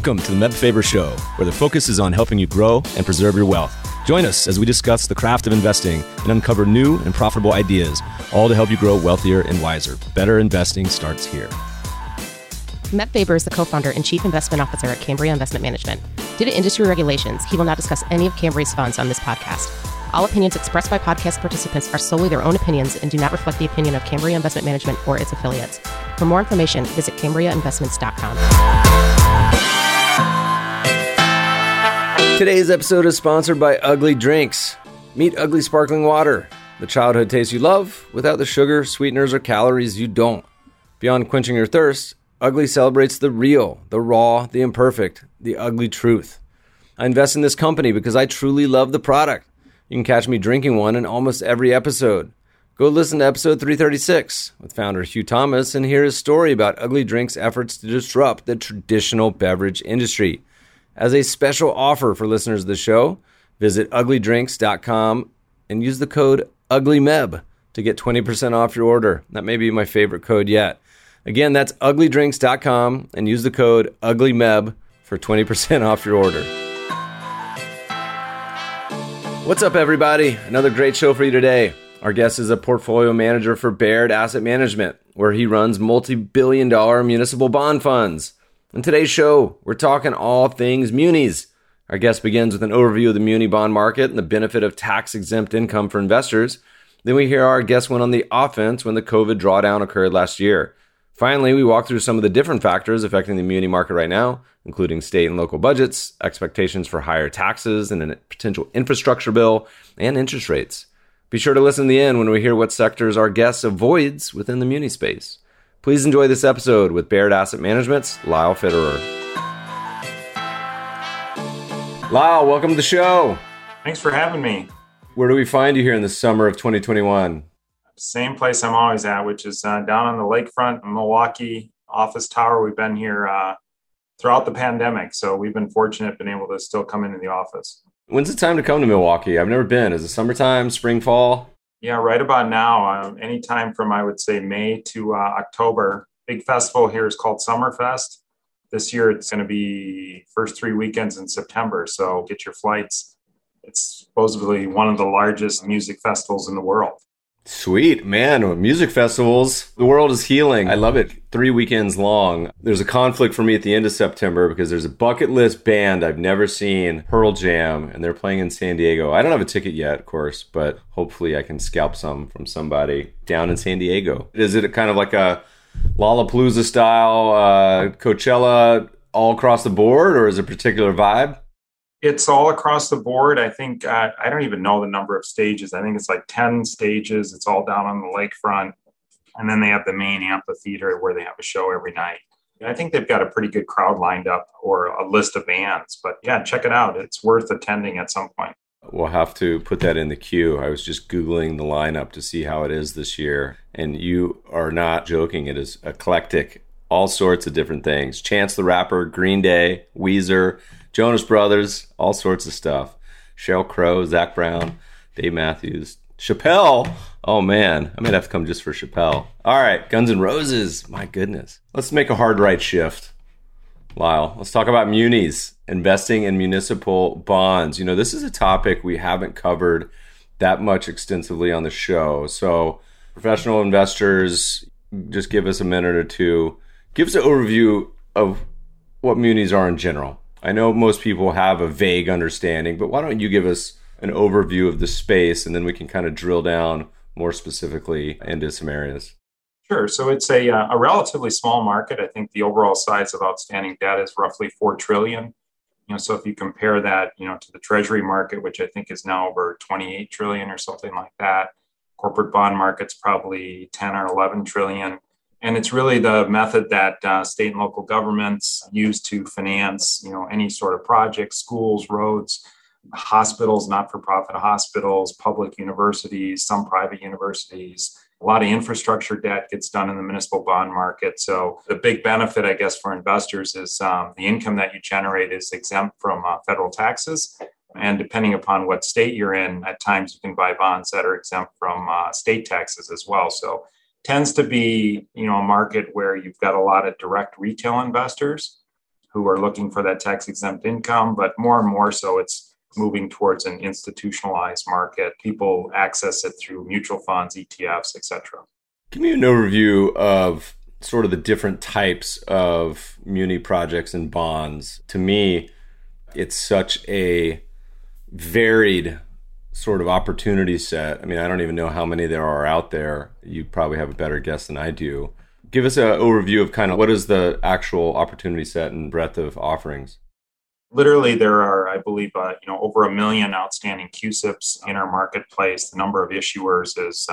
Welcome to the Meb Faber Show, where the focus is on helping you grow and preserve your wealth. Join us as we discuss the craft of investing and uncover new and profitable ideas, all to help you grow wealthier and wiser. Better investing starts here. Meb Faber is the co-founder and chief investment officer at Cambria Investment Management. Due to industry regulations, he will not discuss any of Cambria's funds on this podcast. All opinions expressed by podcast participants are solely their own opinions and do not reflect the opinion of Cambria Investment Management or its affiliates. For more information, visit CambriaInvestments.com. Today's episode is sponsored by Ugly Drinks. Meet Ugly Sparkling Water, the childhood taste you love without the sugar, sweeteners, or calories you don't. Beyond quenching your thirst, Ugly celebrates the real, the raw, the imperfect, the ugly truth. I invest in this company because I truly love the product. You can catch me drinking one in almost every episode. Go listen to episode 336 with founder Hugh Thomas and hear his story about Ugly Drinks' efforts to disrupt the traditional beverage industry. As a special offer for listeners of the show, visit uglydrinks.com and use the code UGLYMEB to get 20% off your order. That may be my favorite code yet. Again, that's uglydrinks.com and use the code UGLYMEB for 20% off your order. What's up, everybody? Another great show for you today. Our guest is a portfolio manager for Baird Asset Management, where he runs multi-billion-dollar municipal bond funds. In today's show, we're talking all things munis. Our guest begins with an overview of the muni bond market and the benefit of tax-exempt income for investors. Then we hear our guest went on the offense when the COVID drawdown occurred last year. Finally, we walk through some of the different factors affecting the muni market right now, including state and local budgets, expectations for higher taxes and a potential infrastructure bill, and interest rates. Be sure to listen to the end when we hear what sectors our guest avoids within the muni space. Please enjoy this episode with Baird Asset Management's Lyle Fitterer. Lyle, welcome to the show. Thanks for having me. Where do we find you here in the summer of 2021? Same place I'm always at, which is down on the lakefront in Milwaukee office tower. We've been here throughout the pandemic, so we've been fortunate being able to still come into the office. When's the time to come to Milwaukee? I've never been. Is it summertime, spring, fall? Yeah, right about now. Anytime from, I would say, May to October. Big festival here is called Summerfest. This year, it's going to be first 3 weekends in September, so get your flights. It's supposedly one of the largest music festivals in the world. Sweet, man. Music festivals. The world is healing. I love it. 3 weekends long. There's a conflict for me at the end of September because there's a bucket list band I've never seen, Pearl Jam, and they're playing in San Diego. I don't have a ticket yet, of course, but hopefully I can scalp some from somebody down in San Diego. Is it kind of like a Lollapalooza style Coachella all across the board, or is it a particular vibe? It's all across the board. I think, I don't even know the number of stages. I think it's like 10 stages. It's all down on the lakefront. And then they have the main amphitheater where they have a show every night. I think they've got a pretty good crowd lined up or a list of bands. But yeah, check it out. It's worth attending at some point. We'll have to put that in the queue. I was just Googling the lineup to see how it is this year. And you are not joking. It is eclectic. All sorts of different things. Chance the Rapper, Green Day, Weezer, Jonas Brothers, all sorts of stuff. Sheryl Crow, Zach Brown, Dave Matthews, Chappelle. Oh man, I might have to come just for Chappelle. All right, Guns N' Roses. My goodness. Let's make a hard right shift. Lyle, let's talk about munis, investing in municipal bonds. You know, this is a topic we haven't covered that much extensively on the show. So professional investors, just give us a minute or two. Give us an overview of what munis are in general. I know most people have a vague understanding, but why don't you give us an overview of the space and then we can kind of drill down more specifically into some areas. Sure. So it's a relatively small market. I think the overall size of outstanding debt is roughly $4 trillion. So if you compare that, to the Treasury market, which I think is now over $28 trillion or something like that, corporate bond market's probably 10 or 11 trillion. And it's really the method that state and local governments use to finance, any sort of projects, schools, roads, hospitals, not-for-profit hospitals, public universities, some private universities. A lot of infrastructure debt gets done in the municipal bond market. So the big benefit, I guess, for investors is the income that you generate is exempt from federal taxes. And depending upon what state you're in, at times you can buy bonds that are exempt from state taxes as well. So tends to be, a market where you've got a lot of direct retail investors who are looking for that tax-exempt income, but more and more so it's moving towards an institutionalized market. People access it through mutual funds, ETFs, etc. Give me an overview of sort of the different types of muni projects and bonds. To me, it's such a varied sort of opportunity set. I mean, I don't even know how many there are out there. You probably have a better guess than I do. Give us an overview of kind of what is the actual opportunity set and breadth of offerings. Literally, there are, I believe, over 1 million outstanding CUSIPs in our marketplace. The number of issuers is,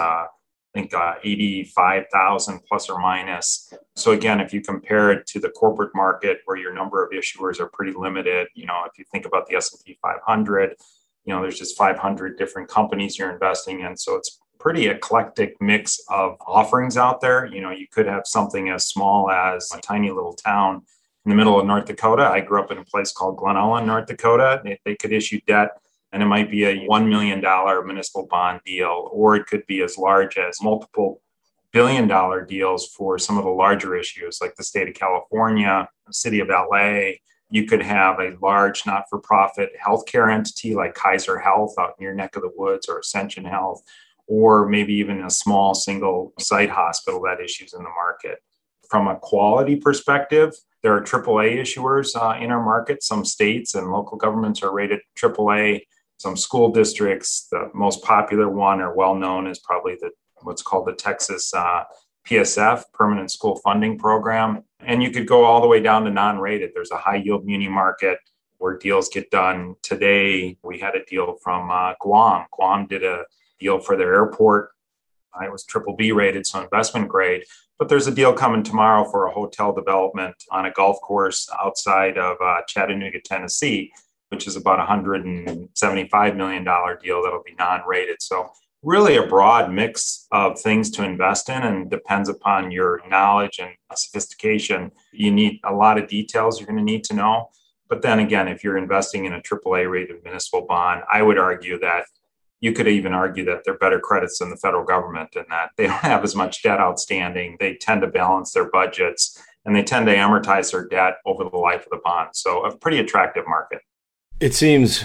85,000 plus or minus. So again, if you compare it to the corporate market where your number of issuers are pretty limited, if you think about the S&P 500, there's just 500 different companies you're investing in. So it's pretty eclectic mix of offerings out there. You could have something as small as a tiny little town in the middle of North Dakota. I grew up in a place called Glen Ellen, North Dakota. They could issue debt, and it might be a $1 million municipal bond deal, or it could be as large as multiple billion-dollar deals for some of the larger issues like the state of California, the city of LA. You could have a large not-for-profit healthcare entity like Kaiser Health out in your neck of the woods, or Ascension Health, or maybe even a small single site hospital that issues in the market. From a quality perspective, there are AAA issuers in our market. Some states and local governments are rated AAA. Some school districts, the most popular one or well-known is probably what's called the Texas PSF, Permanent School Funding Program. And you could go all the way down to non-rated. There's a high-yield muni market where deals get done today. We had a deal from Guam. Guam did a deal for their airport. It was BBB rated, so investment grade. But there's a deal coming tomorrow for a hotel development on a golf course outside of Chattanooga, Tennessee, which is about $175 million deal that'll be non-rated. So really a broad mix of things to invest in, and depends upon your knowledge and sophistication. You need a lot of details you're going to need to know. But then again, if you're investing in a AAA rated municipal bond, I would argue that you could even argue that they're better credits than the federal government, in that they don't have as much debt outstanding. They tend to balance their budgets, and they tend to amortize their debt over the life of the bond. So a pretty attractive market. It seems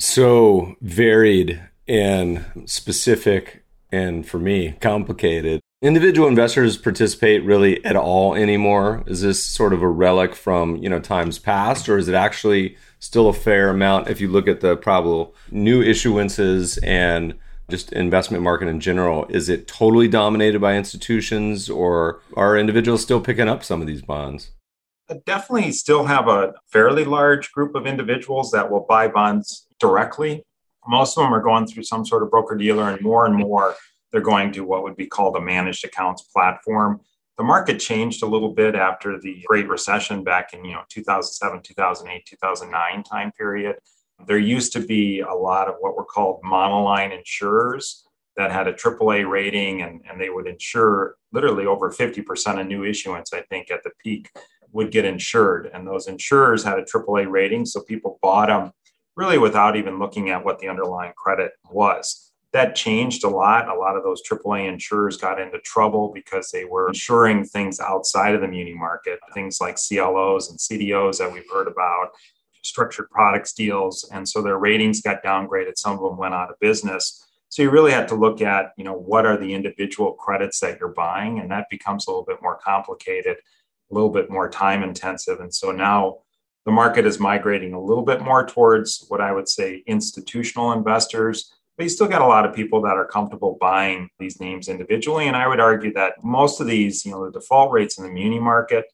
so varied and specific, and for me, complicated. Individual investors participate really at all anymore? Is this sort of a relic from, times past, or is it actually still a fair amount if you look at the probable new issuances and just investment market in general? Is it totally dominated by institutions, or are individuals still picking up some of these bonds? I definitely still have a fairly large group of individuals that will buy bonds directly. Most of them are going through some sort of broker-dealer, and more they're going to what would be called a managed accounts platform. The market changed a little bit after the Great Recession back in 2007, 2008, 2009 time period. There used to be a lot of what were called monoline insurers that had a AAA rating, and they would insure literally over 50% of new issuance, I think, at the peak would get insured. And those insurers had a AAA rating, so people bought them really without even looking at what the underlying credit was. That changed a lot. A lot of those AAA insurers got into trouble because they were insuring things outside of the muni market, things like CLOs and CDOs that we've heard about, structured products deals. And so their ratings got downgraded. Some of them went out of business. So you really have to look at, what are the individual credits that you're buying? And that becomes a little bit more complicated, a little bit more time intensive. And so now the market is migrating a little bit more towards what I would say institutional investors. But you still got a lot of people that are comfortable buying these names individually. And I would argue that most of these, the default rates in the muni market,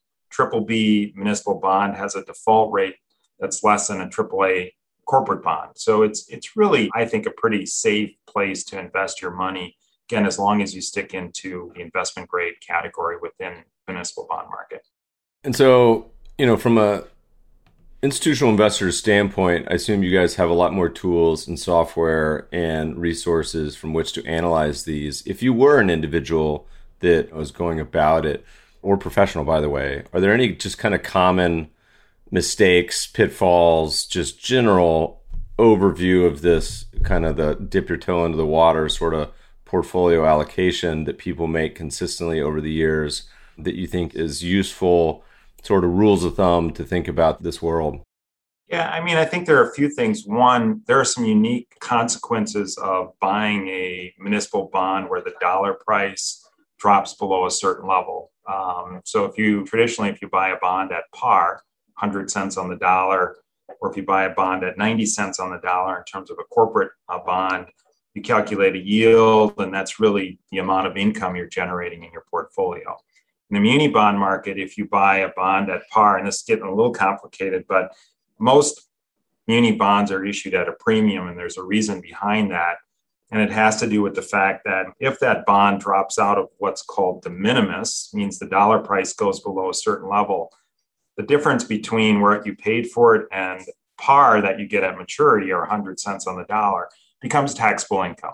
BBB municipal bond has a default rate that's less than a AAA corporate bond. So it's really, I think, a pretty safe place to invest your money, again, as long as you stick into the investment grade category within the municipal bond market. And so, from a institutional investors' standpoint, I assume you guys have a lot more tools and software and resources from which to analyze these. If you were an individual that was going about it, or professional, by the way, are there any just kind of common mistakes, pitfalls, just general overview of this kind of the dip your toe into the water sort of portfolio allocation that people make consistently over the years that you think is useful sort of rules of thumb to think about this world? Yeah, I mean, I think there are a few things. One, there are some unique consequences of buying a municipal bond where the dollar price drops below a certain level. So if you buy a bond at par, 100 cents on the dollar, or if you buy a bond at 90 cents on the dollar in terms of a corporate bond, you calculate a yield, and that's really the amount of income you're generating in your portfolio. In the muni bond market, if you buy a bond at par, and this is getting a little complicated, but most muni bonds are issued at a premium, and there's a reason behind that. And it has to do with the fact that if that bond drops out of what's called de minimis, means the dollar price goes below a certain level, the difference between what you paid for it and par that you get at maturity, or 100 cents on the dollar, becomes taxable income.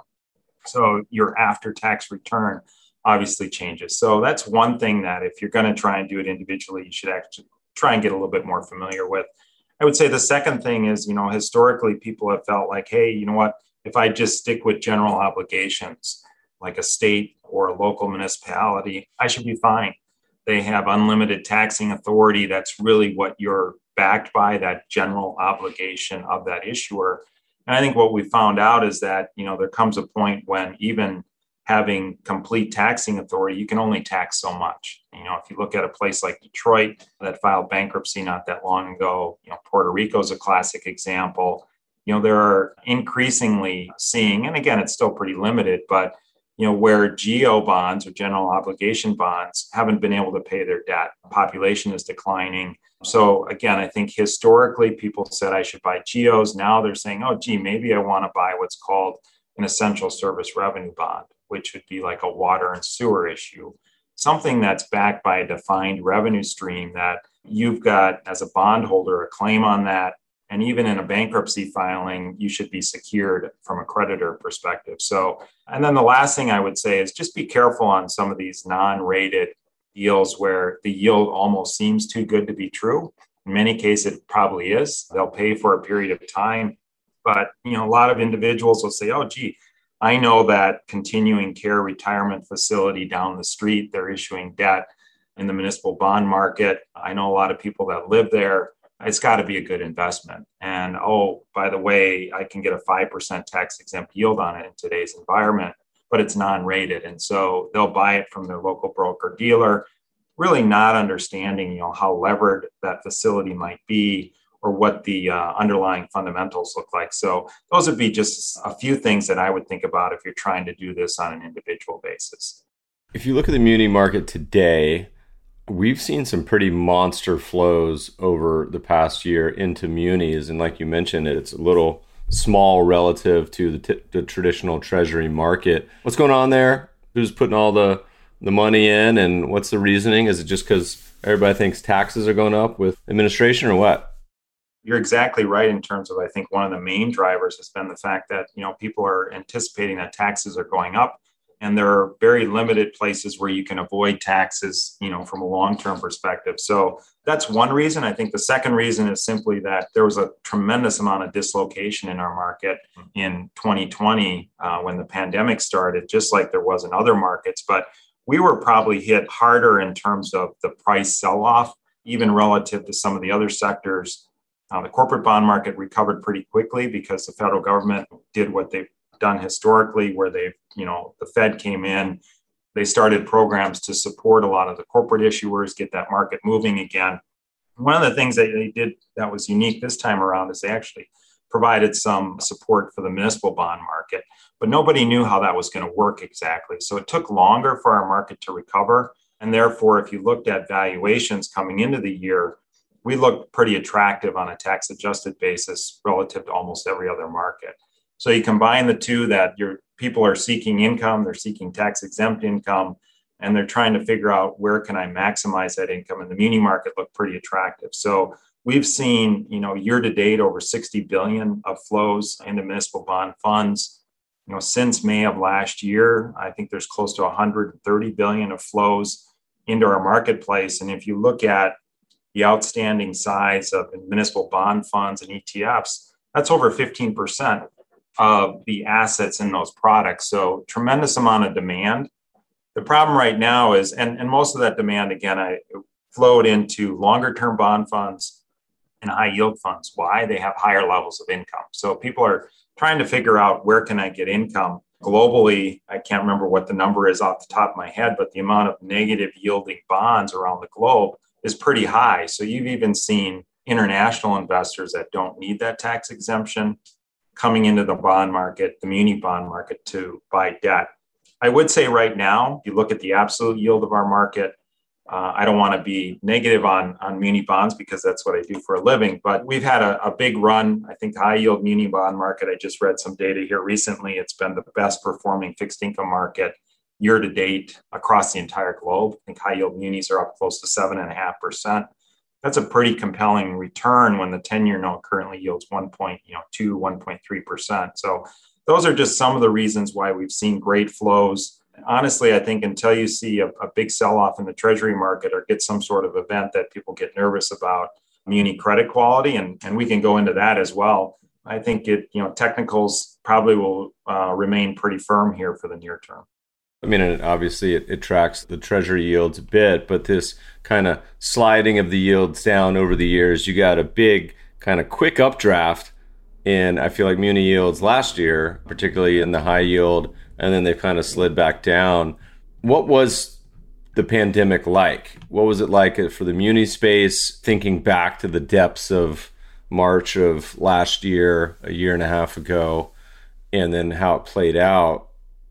So your after-tax return obviously changes. So that's one thing that if you're going to try and do it individually, you should actually try and get a little bit more familiar with. I would say the second thing is, historically people have felt like, hey, you know what, if I just stick with general obligations, like a state or a local municipality, I should be fine. They have unlimited taxing authority. That's really what you're backed by, that general obligation of that issuer. And I think what we found out is that, there comes a point when even having complete taxing authority, you can only tax so much. If you look at a place like Detroit that filed bankruptcy not that long ago, Puerto Rico is a classic example. There are increasingly seeing, and again, it's still pretty limited, but where GO bonds or general obligation bonds haven't been able to pay their debt. Population is declining. So again, I think historically people said I should buy GOs. Now they're saying, oh, gee, maybe I want to buy what's called an essential service revenue bond, which would be like a water and sewer issue, something that's backed by a defined revenue stream that you've got as a bondholder a claim on that. And even in a bankruptcy filing, you should be secured from a creditor perspective. So, and then the last thing I would say is just be careful on some of these non-rated deals where the yield almost seems too good to be true. In many cases, it probably is. They'll pay for a period of time. But, a lot of individuals will say, oh, gee, I know that continuing care retirement facility down the street, they're issuing debt in the municipal bond market. I know a lot of people that live there. It's got to be a good investment. And, oh, by the way, I can get a 5% tax exempt yield on it in today's environment, but it's non-rated. And so they'll buy it from their local broker dealer, really not understanding, how levered that facility might be or what the underlying fundamentals look like. So those would be just a few things that I would think about if you're trying to do this on an individual basis. If you look at the muni market today, we've seen some pretty monster flows over the past year into munis. And like you mentioned, it's a little small relative to the traditional treasury market. What's going on there? Who's putting all the money in, and what's the reasoning? Is it just because everybody thinks taxes are going up with administration, or what? You're exactly right in terms of, I think one of the main drivers has been the fact that, people are anticipating that taxes are going up. And there are very limited places where you can avoid taxes, from a long-term perspective. So that's one reason. I think the second reason is simply that there was a tremendous amount of dislocation in our market in 2020 when the pandemic started, just like there was in other markets. But we were probably hit harder in terms of the price sell-off, even relative to some of the other sectors. The corporate bond market recovered pretty quickly because the federal government did what they've done historically, where the Fed came in, they started programs to support a lot of the corporate issuers, get that market moving again. One of the things that they did that was unique this time around is they actually provided some support for the municipal bond market, but nobody knew how that was going to work exactly. So it took longer for our market to recover. And therefore, if you looked at valuations coming into the year, we looked pretty attractive on a tax adjusted basis relative to almost every other market. So you combine the two, that your people are seeking income, they're seeking tax exempt income, and they're trying to figure out where can I maximize that income. And the muni market looked pretty attractive. So we've seen, year to date over 60 billion of flows into municipal bond funds. Since May of last year, I think there's close to 130 billion of flows into our marketplace. And if you look at the outstanding size of municipal bond funds and ETFs, that's over 15% of the assets in those products. So tremendous amount of demand. The problem right now is, and most of that demand, again, flowed into longer term bond funds and high yield funds. Why? They have higher levels of income. So people are trying to figure out, where can I get income? Globally, I can't remember what the number is off the top of my head, but the amount of negative yielding bonds around the globe is pretty high. So you've even seen international investors that don't need that tax exemption coming into the bond market, the muni bond market, to buy debt. I would say right now, if you look at the absolute yield of our market, I don't want to be negative on muni bonds because that's what I do for a living, but we've had a big run. I think high yield muni bond market, I just read some data here recently. It's been the best performing fixed income market year to date across the entire globe. I think high yield munis are up close to 7.5%. That's a pretty compelling return when the 10-year note currently yields 1.3%. So those are just some of the reasons why we've seen great flows. Honestly, I think until you see a big sell-off in the treasury market or get some sort of event that people get nervous about muni credit quality, and we can go into that as well, I think technicals probably will remain pretty firm here for the near term. I mean, and obviously it tracks the treasury yields a bit, but this kind of sliding of the yields down over the years, you got a big kind of quick updraft in, I feel like, muni yields last year, particularly in the high yield, and then they kind of slid back down. What was the pandemic like? What was it like for the muni space, thinking back to the depths of March of last year, a year and a half ago, and then how it played out?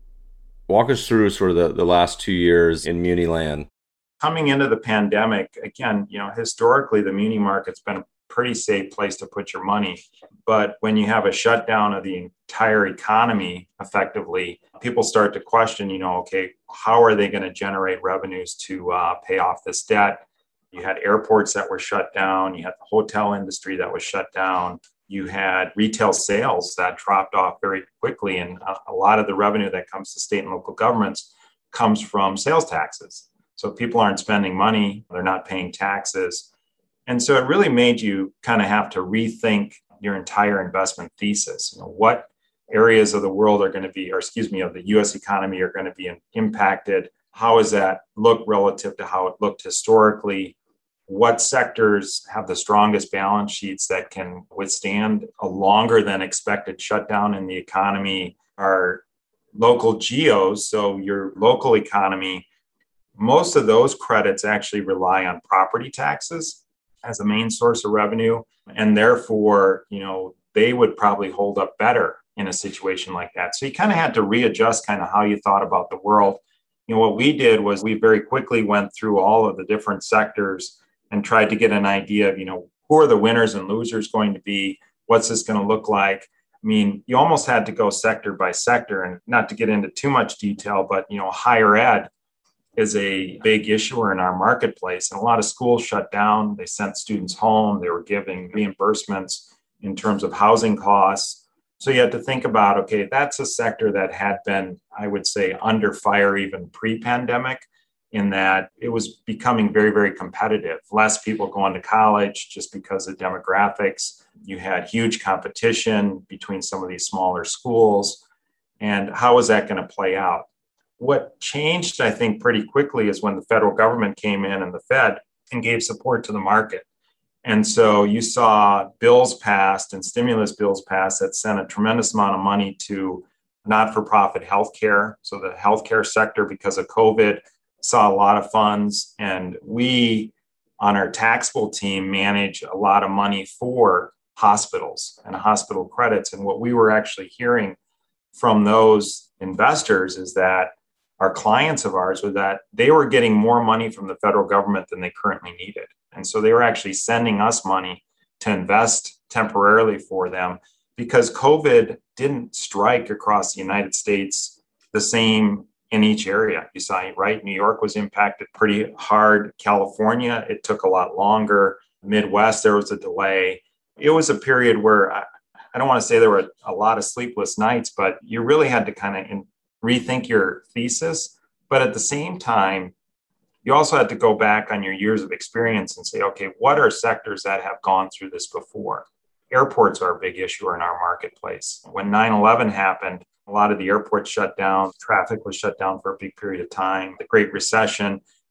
Walk us through sort of the last 2 years in muni land. Coming into the pandemic, again, historically, the muni market's been a pretty safe place to put your money. But when you have a shutdown of the entire economy, effectively, people start to question, okay, how are they going to generate revenues to pay off this debt? You had airports that were shut down. You had the hotel industry that was shut down. You had retail sales that dropped off very quickly. And a lot of the revenue that comes to state and local governments comes from sales taxes. So people aren't spending money, they're not paying taxes. And so it really made you kind of have to rethink your entire investment thesis. What areas of the world are going to be, of the US economy are going to be impacted? How does that look relative to how it looked historically? What sectors have the strongest balance sheets that can withstand a longer than expected shutdown in the economy? Our local geos, so your local economy, most of those credits actually rely on property taxes as a main source of revenue. And therefore, they would probably hold up better in a situation like that. So you kind of had to readjust kind of how you thought about the world. What we did was we very quickly went through all of the different sectors and tried to get an idea of, who are the winners and losers going to be? What's this going to look like? I mean, you almost had to go sector by sector, and not to get into too much detail, but, higher ed is a big issuer in our marketplace. And a lot of schools shut down. They sent students home. They were giving reimbursements in terms of housing costs. So you had to think about, okay, that's a sector that had been, I would say, under fire even pre-pandemic, in that it was becoming very, very competitive. Less people going to college just because of demographics. You had huge competition between some of these smaller schools. And how is that going to play out? What changed, I think, pretty quickly is when the federal government came in and the Fed and gave support to the market. And so you saw bills passed and stimulus bills passed that sent a tremendous amount of money to not-for-profit healthcare. So the healthcare sector, because of COVID, saw a lot of funds. And we, on our taxable team, manage a lot of money for hospitals and hospital credits. And what we were actually hearing from those investors is that our clients of ours were that they were getting more money from the federal government than they currently needed. And so they were actually sending us money to invest temporarily for them, because COVID didn't strike across the United States the same in each area. You saw, right? New York was impacted pretty hard. California, it took a lot longer. Midwest, there was a delay. It was a period where I don't want to say there were a lot of sleepless nights, but you really had to kind of rethink your thesis. But at the same time, you also had to go back on your years of experience and say, okay, what are sectors that have gone through this before? Airports are a big issue in our marketplace. When 9/11 happened, a lot of the airports shut down. Traffic was shut down for a big period of time. The Great Recession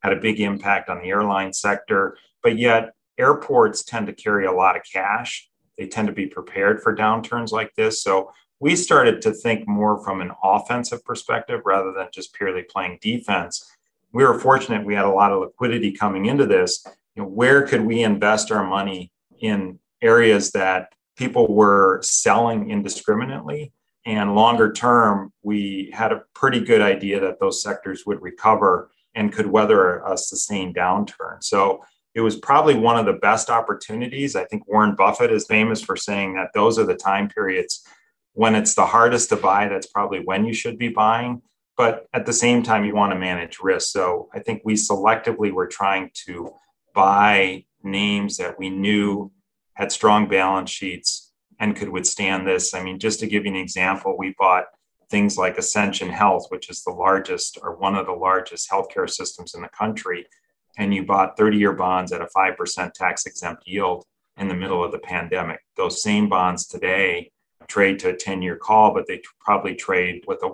had a big impact on the airline sector. But yet, airports tend to carry a lot of cash. They tend to be prepared for downturns like this. So we started to think more from an offensive perspective rather than just purely playing defense. We were fortunate we had a lot of liquidity coming into this. Where could we invest our money in areas that people were selling indiscriminately? And longer term, we had a pretty good idea that those sectors would recover and could weather a sustained downturn. So it was probably one of the best opportunities. I think Warren Buffett is famous for saying that those are the time periods when it's the hardest to buy. That's probably when you should be buying. But at the same time, you want to manage risk. So I think we selectively were trying to buy names that we knew had strong balance sheets and could withstand this. I mean, just to give you an example, we bought things like Ascension Health, which is the largest or one of the largest healthcare systems in the country. And you bought 30-year bonds at a 5% tax-exempt yield in the middle of the pandemic. Those same bonds today trade to a 10-year call, but they probably trade with a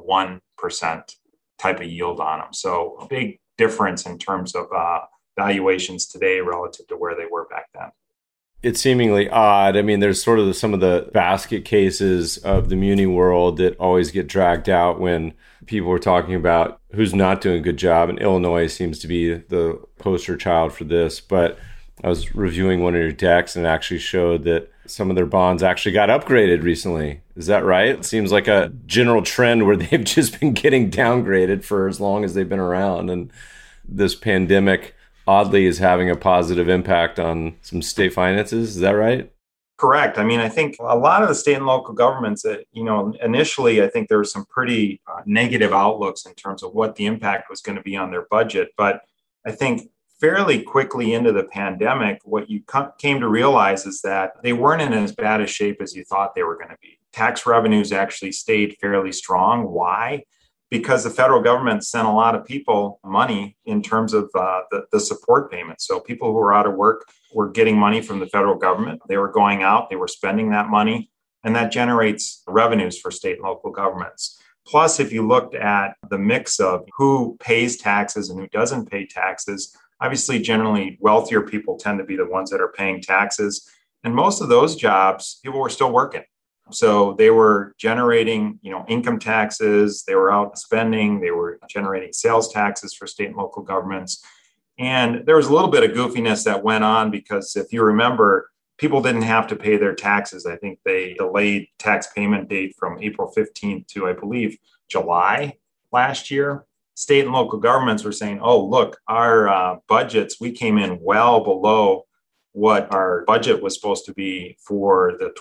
1% type of yield on them. So a big difference in terms of valuations today relative to where they were back then. It's seemingly odd. I mean, there's sort of some of the basket cases of the muni world that always get dragged out when people are talking about who's not doing a good job. And Illinois seems to be the poster child for this. But I was reviewing one of your decks and it actually showed that some of their bonds actually got upgraded recently. Is that right? It seems like a general trend where they've just been getting downgraded for as long as they've been around. And this pandemic oddly is having a positive impact on some state finances. Is that right? Correct. I mean, I think a lot of the state and local governments that, initially, I think there were some pretty negative outlooks in terms of what the impact was going to be on their budget. But I think fairly quickly into the pandemic, what you came to realize is that they weren't in as bad a shape as you thought they were going to be. Tax revenues actually stayed fairly strong. Why? Because the federal government sent a lot of people money in terms of the support payments. So people who were out of work were getting money from the federal government. They were going out, they were spending that money, and that generates revenues for state and local governments. Plus, if you looked at the mix of who pays taxes and who doesn't pay taxes, obviously, generally wealthier people tend to be the ones that are paying taxes. And most of those jobs, people were still working. So they were generating, income taxes, they were out spending, they were generating sales taxes for state and local governments. And there was a little bit of goofiness that went on because if you remember, people didn't have to pay their taxes. I think they delayed tax payment date from April 15th to, I believe, July last year. State and local governments were saying, oh, look, our budgets, we came in well below what our budget was supposed to be for the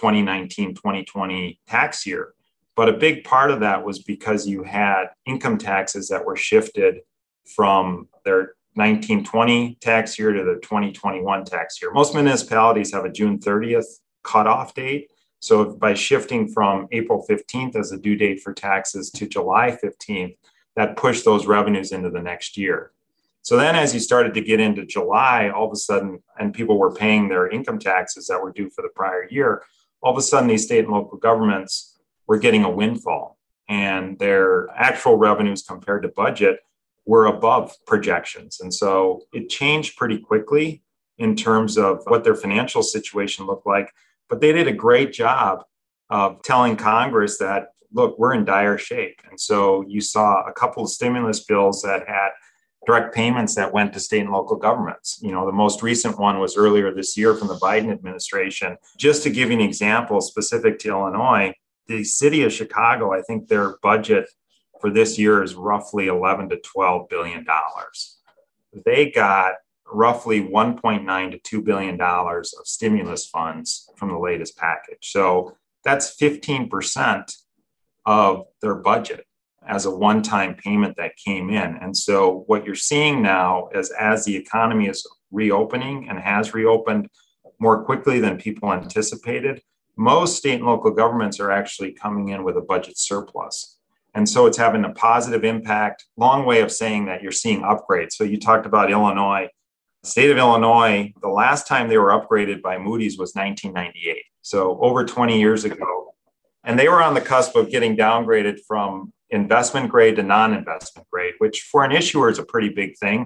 2019-2020 tax year. But a big part of that was because you had income taxes that were shifted from their 1920 tax year to the 2021 tax year. Most municipalities have a June 30th cutoff date. So by shifting from April 15th as the due date for taxes to July 15th, that pushed those revenues into the next year. So then as you started to get into July, all of a sudden, and people were paying their income taxes that were due for the prior year, all of a sudden these state and local governments were getting a windfall and their actual revenues compared to budget were above projections. And so it changed pretty quickly in terms of what their financial situation looked like. But they did a great job of telling Congress that, look, we're in dire shape. And so you saw a couple of stimulus bills that had direct payments that went to state and local governments. The most recent one was earlier this year from the Biden administration. Just to give you an example specific to Illinois, the city of Chicago, I think their budget for this year is roughly $11 to $12 billion. They got roughly $1.9 to $2 billion of stimulus funds from the latest package. So that's 15% of their budget as a one-time payment that came in. And so what you're seeing now is as the economy is reopening and has reopened more quickly than people anticipated, most state and local governments are actually coming in with a budget surplus. And so it's having a positive impact. Long way of saying that you're seeing upgrades. So you talked about Illinois. The state of Illinois, the last time they were upgraded by Moody's was 1998. So over 20 years ago. And they were on the cusp of getting downgraded from investment grade to non-investment grade, which for an issuer is a pretty big thing.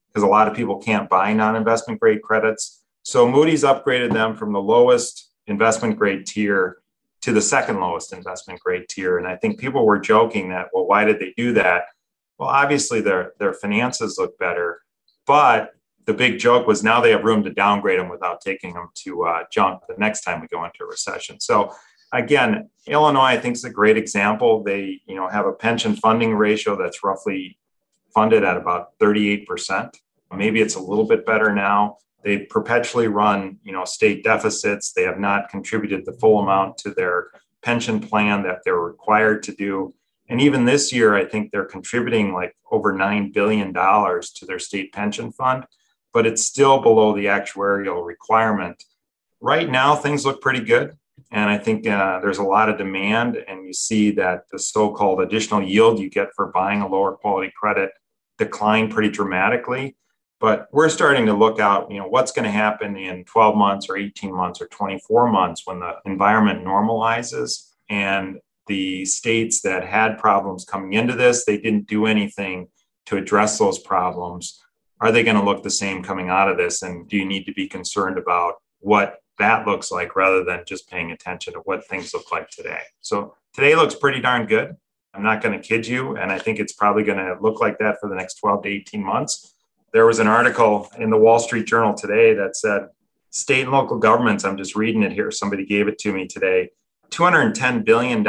because a lot of people can't buy non-investment grade credits. So Moody's upgraded them from the lowest investment grade tier to the second lowest investment grade tier. And I think people were joking that, well, why did they do that? Well, obviously their finances look better, but the big joke was now they have room to downgrade them without taking them to junk the next time we go into a recession. So again, Illinois, I think, is a great example. They, have a pension funding ratio that's roughly funded at about 38%. Maybe it's a little bit better now. They perpetually run, state deficits. They have not contributed the full amount to their pension plan that they're required to do. And even this year, I think they're contributing like over $9 billion to their state pension fund, but it's still below the actuarial requirement. Right now, things look pretty good. And I think there's a lot of demand, and you see that the so-called additional yield you get for buying a lower quality credit decline pretty dramatically. But we're starting to look out, what's going to happen in 12 months or 18 months or 24 months when the environment normalizes. And the states that had problems coming into this, they didn't do anything to address those problems. Are they going to look the same coming out of this? And do you need to be concerned about what that looks like rather than just paying attention to what things look like today? So today looks pretty darn good. I'm not going to kid you. And I think it's probably going to look like that for the next 12 to 18 months. There was an article in the Wall Street Journal today that said state and local governments, I'm just reading it here, somebody gave it to me today, $210 billion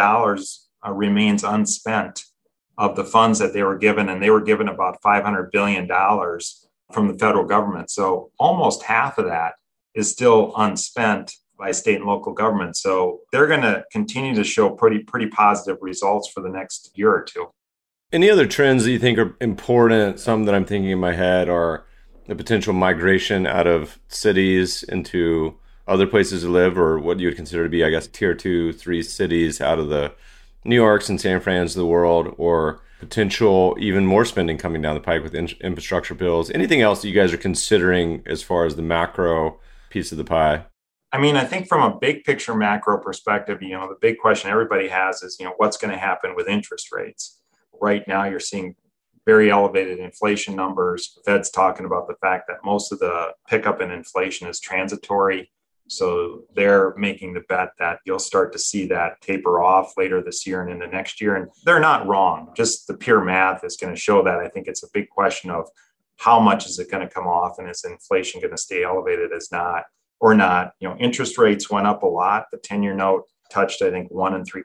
remains unspent of the funds that they were given, and they were given about $500 billion from the federal government. So almost half of that is still unspent by state and local governments. So they're going to continue to show pretty positive results for the next year or two. Any other trends that you think are important? Some that I'm thinking in my head are the potential migration out of cities into other places to live, or what you would consider to be, I guess, tier 2, 3 cities out of the New Yorks and San Frans of the world, or potential even more spending coming down the pike with infrastructure bills. Anything else that you guys are considering as far as the macro piece of the pie? I mean, I think from a big picture macro perspective, the big question everybody has is, what's going to happen with interest rates? Right now, you're seeing very elevated inflation numbers. The Fed's talking about the fact that most of the pickup in inflation is transitory. So they're making the bet that you'll start to see that taper off later this year and into next year. And they're not wrong. Just the pure math is going to show that. I think it's a big question of how much is it going to come off, and is inflation going to stay elevated or not? Interest rates went up a lot. The 10-year note touched, I think,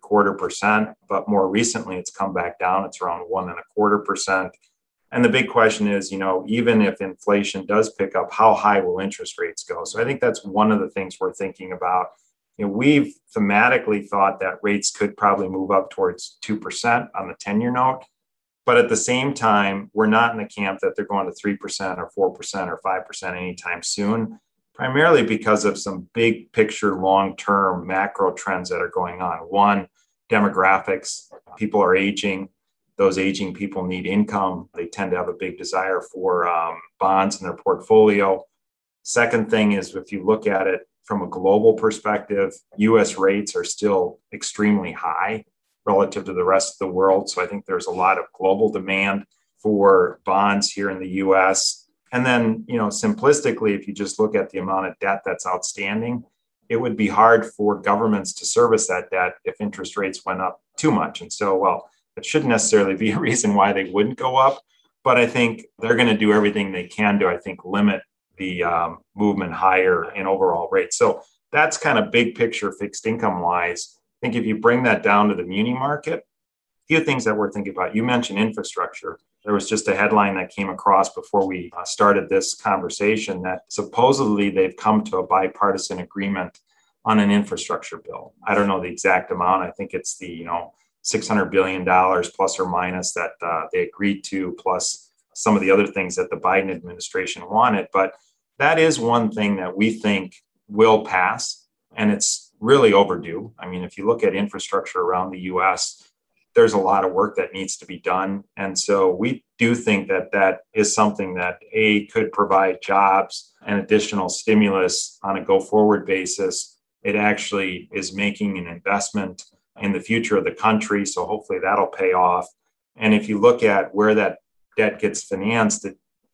1.75%, but more recently it's come back down. It's around 1.25%. And the big question is, even if inflation does pick up, how high will interest rates go? So I think that's one of the things we're thinking about. We've thematically thought that rates could probably move up towards 2% on the 10-year note. But at the same time, we're not in the camp that they're going to 3% or 4% or 5% anytime soon, primarily because of some big picture, long-term macro trends that are going on. One, demographics. People are aging. Those aging people need income. They tend to have a big desire for bonds in their portfolio. Second thing is, if you look at it from a global perspective, U.S. rates are still extremely high relative to the rest of the world. So I think there's a lot of global demand for bonds here in the U.S. And then, simplistically, if you just look at the amount of debt that's outstanding, it would be hard for governments to service that debt if interest rates went up too much. And so, it shouldn't necessarily be a reason why they wouldn't go up, but I think they're going to do everything they can to, limit the movement higher in overall rates. So that's kind of big picture fixed income wise. I think if you bring that down to the muni market, a few things that we're thinking about. You mentioned infrastructure. There was just a headline that came across before we started this conversation that supposedly they've come to a bipartisan agreement on an infrastructure bill. I don't know the exact amount. I think it's the, $600 billion plus or minus that they agreed to, plus some of the other things that the Biden administration wanted. But that is one thing that we think will pass, and it's really overdue. I mean, if you look at infrastructure around the U.S., there's a lot of work that needs to be done. And so we do think that that is something that could provide jobs and additional stimulus on a go-forward basis. It actually is making an investment in the future of the country. So hopefully that'll pay off. And if you look at where that debt gets financed, it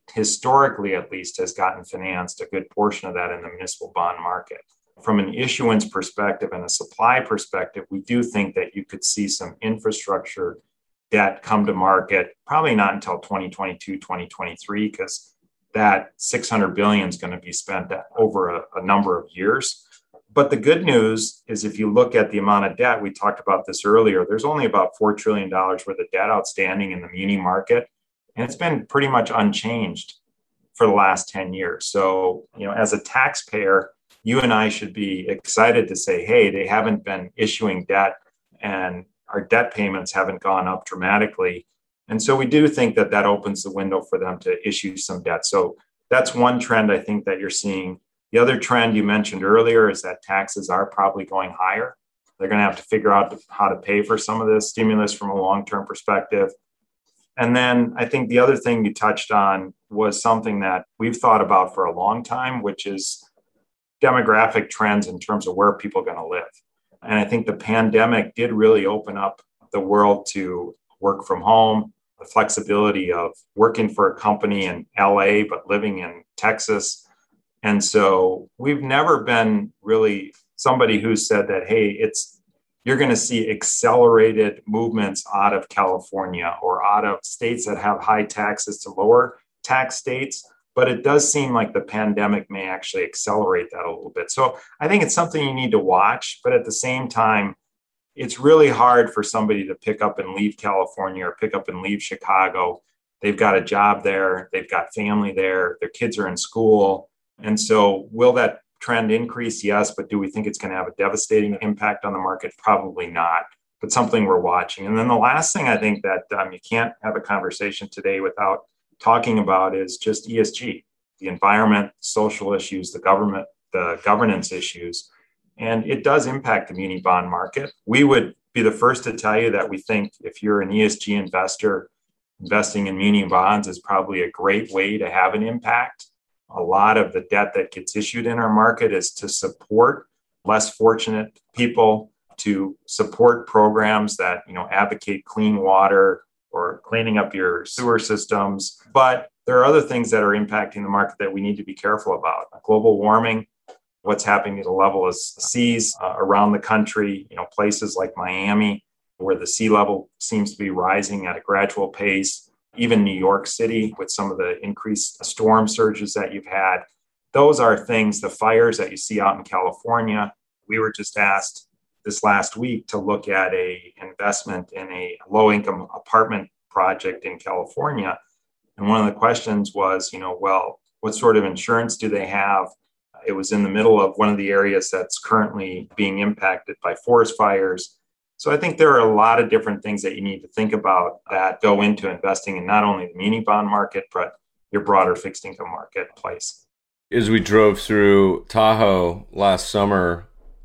historically at least has gotten financed a good portion of that in the municipal bond market. From an issuance perspective and a supply perspective, we do think that you could see some infrastructure debt come to market, probably not until 2022, 2023, because that $600 billion is going to be spent over a number of years. But the good news is if you look at the amount of debt, we talked about this earlier, there's only about $4 trillion worth of debt outstanding in the muni market. And it's been pretty much unchanged for the last 10 years. So, as a taxpayer, you and I should be excited to say, hey, they haven't been issuing debt and our debt payments haven't gone up dramatically. And so we do think that that opens the window for them to issue some debt. So that's one trend I think that you're seeing. The other trend you mentioned earlier is that taxes are probably going higher. They're going to have to figure out how to pay for some of this stimulus from a long-term perspective. And then I think the other thing you touched on was something that we've thought about for a long time, which is demographic trends in terms of where people are going to live. And I think the pandemic did really open up the world to work from home, the flexibility of working for a company in LA, but living in Texas. And so we've never been really somebody who said that, hey, you're going to see accelerated movements out of California or out of states that have high taxes to lower tax states. But it does seem like the pandemic may actually accelerate that a little bit. So I think it's something you need to watch. But at the same time, it's really hard for somebody to pick up and leave California or pick up and leave Chicago. They've got a job there. They've got family there. Their kids are in school. And so will that trend increase? Yes. But do we think it's going to have a devastating impact on the market? Probably not. But something we're watching. And then the last thing I think that you can't have a conversation today without talking about is just ESG, the environment, social issues, the governance issues. And it does impact the muni bond market. We would be the first to tell you that we think if you're an ESG investor, investing in muni bonds is probably a great way to have an impact. A lot of the debt that gets issued in our market is to support less fortunate people, to support programs that, advocate clean water, or cleaning up your sewer systems. But there are other things that are impacting the market that we need to be careful about. Global warming, what's happening at the level of seas around the country, places like Miami, where the sea level seems to be rising at a gradual pace. Even New York City, with some of the increased storm surges that you've had. Those are things, the fires that you see out in California. We were just asked this last week to look at an investment in a low-income apartment project in California. And one of the questions was, what sort of insurance do they have? It was in the middle of one of the areas that's currently being impacted by forest fires. So I think there are a lot of different things that you need to think about that go into investing in not only the muni bond market, but your broader fixed income marketplace. As we drove through Tahoe last summer,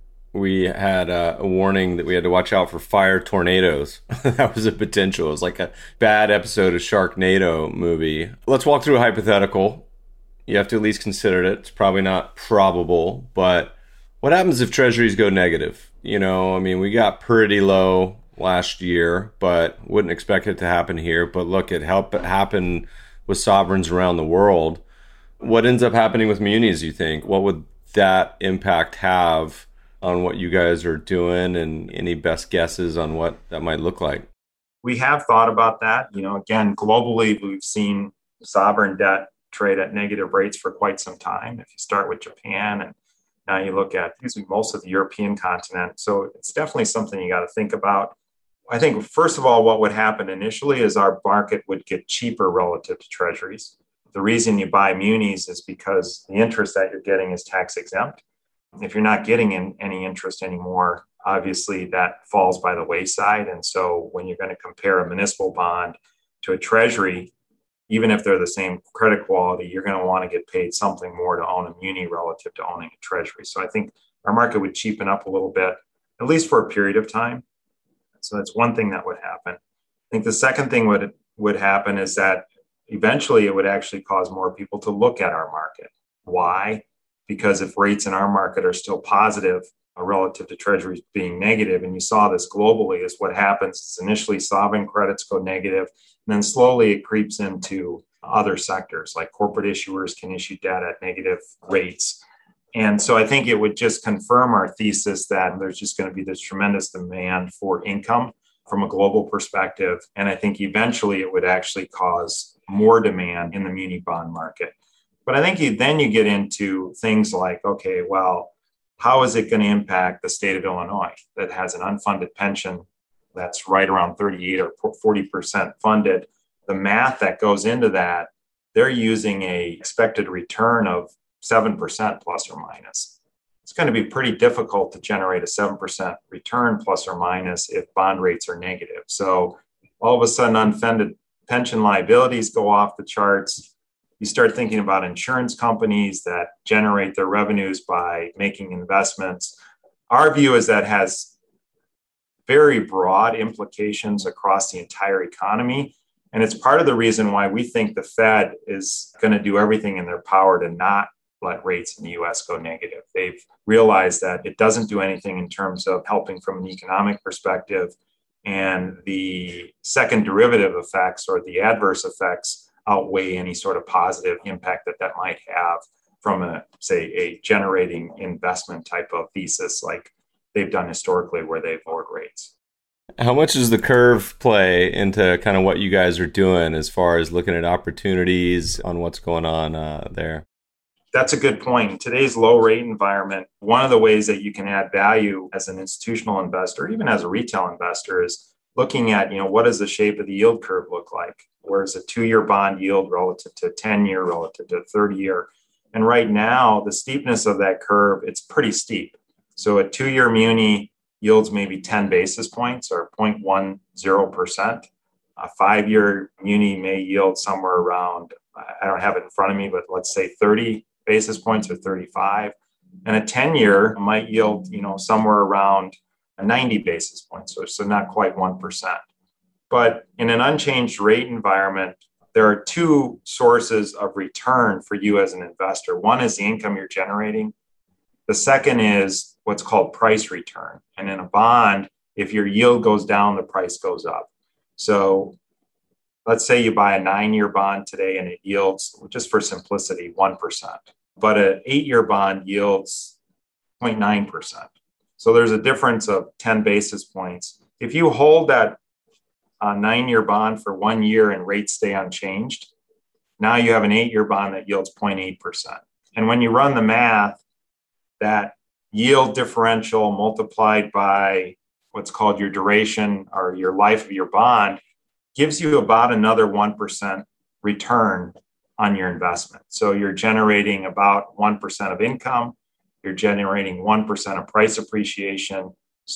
we had a warning that we had to watch out for fire tornadoes. That was a potential. It was like a bad episode of Sharknado movie. Let's walk through a hypothetical. You have to at least consider it. It's probably not probable, but what happens if treasuries go negative? We got pretty low last year, but wouldn't expect it to happen here. But look, it happened with sovereigns around the world. What ends up happening with munis, you think? What would that impact have on what you guys are doing, and any best guesses on what that might look like? We have thought about that. Again, globally, we've seen sovereign debt trade at negative rates for quite some time. If you start with Japan, and now you look at most of the European continent. So it's definitely something you got to think about. I think, first of all, what would happen initially is our market would get cheaper relative to treasuries. The reason you buy munis is because the interest that you're getting is tax exempt. If you're not getting any interest anymore, obviously that falls by the wayside. And so when you're going to compare a municipal bond to a treasury, even if they're the same credit quality, you're going to want to get paid something more to own a muni relative to owning a treasury. So I think our market would cheapen up a little bit, at least for a period of time. So that's one thing that would happen. I think the second thing would happen is that eventually it would actually cause more people to look at our market. Why? Because if rates in our market are still positive relative to treasuries being negative, and you saw this globally, is what happens is initially sovereign credits go negative, and then slowly it creeps into other sectors, like corporate issuers can issue debt at negative rates. And so I think it would just confirm our thesis that there's just going to be this tremendous demand for income from a global perspective. And I think eventually it would actually cause more demand in the muni bond market. But I think you get into things like, okay, well, how is it going to impact the state of Illinois that has an unfunded pension that's right around 38 or 40% funded? The math that goes into that, they're using a expected return of 7% plus or minus. It's going to be pretty difficult to generate a 7% return plus or minus if bond rates are negative. So all of a sudden, unfunded pension liabilities go off the charts. You start thinking about insurance companies that generate their revenues by making investments. Our view is that has very broad implications across the entire economy. And it's part of the reason why we think the Fed is going to do everything in their power to not let rates in the US go negative. They've realized that it doesn't do anything in terms of helping from an economic perspective. And the second derivative effects or the adverse effects outweigh any sort of positive impact that might have from a generating investment type of thesis like they've done historically where they've lowered rates. How much does the curve play into kind of what you guys are doing as far as looking at opportunities on what's going on there? That's a good point. In today's low rate environment, one of the ways that you can add value as an institutional investor, even as a retail investor, is looking at, what does the shape of the yield curve look like? Where's a 2-year bond yield relative to 10-year, relative to 30-year? And right now, the steepness of that curve, it's pretty steep. So a 2-year muni yields maybe 10 basis points or 0.10%. A 5-year muni may yield somewhere around, I don't have it in front of me, but let's say 30 basis points or 35. And a 10-year might yield, somewhere around 90 basis points, so not quite 1%. But in an unchanged rate environment, there are two sources of return for you as an investor. One is the income you're generating. The second is what's called price return. And in a bond, if your yield goes down, the price goes up. So let's say you buy a 9-year bond today and it yields, just for simplicity, 1%. But an 8-year bond yields 0.9%. So there's a difference of 10 basis points. If you hold that 9-year bond for 1 year and rates stay unchanged, now you have an 8-year bond that yields 0.8%. And when you run the math, that yield differential multiplied by what's called your duration or your life of your bond gives you about another 1% return on your investment. So you're generating about 1% of income. You're generating 1% of price appreciation.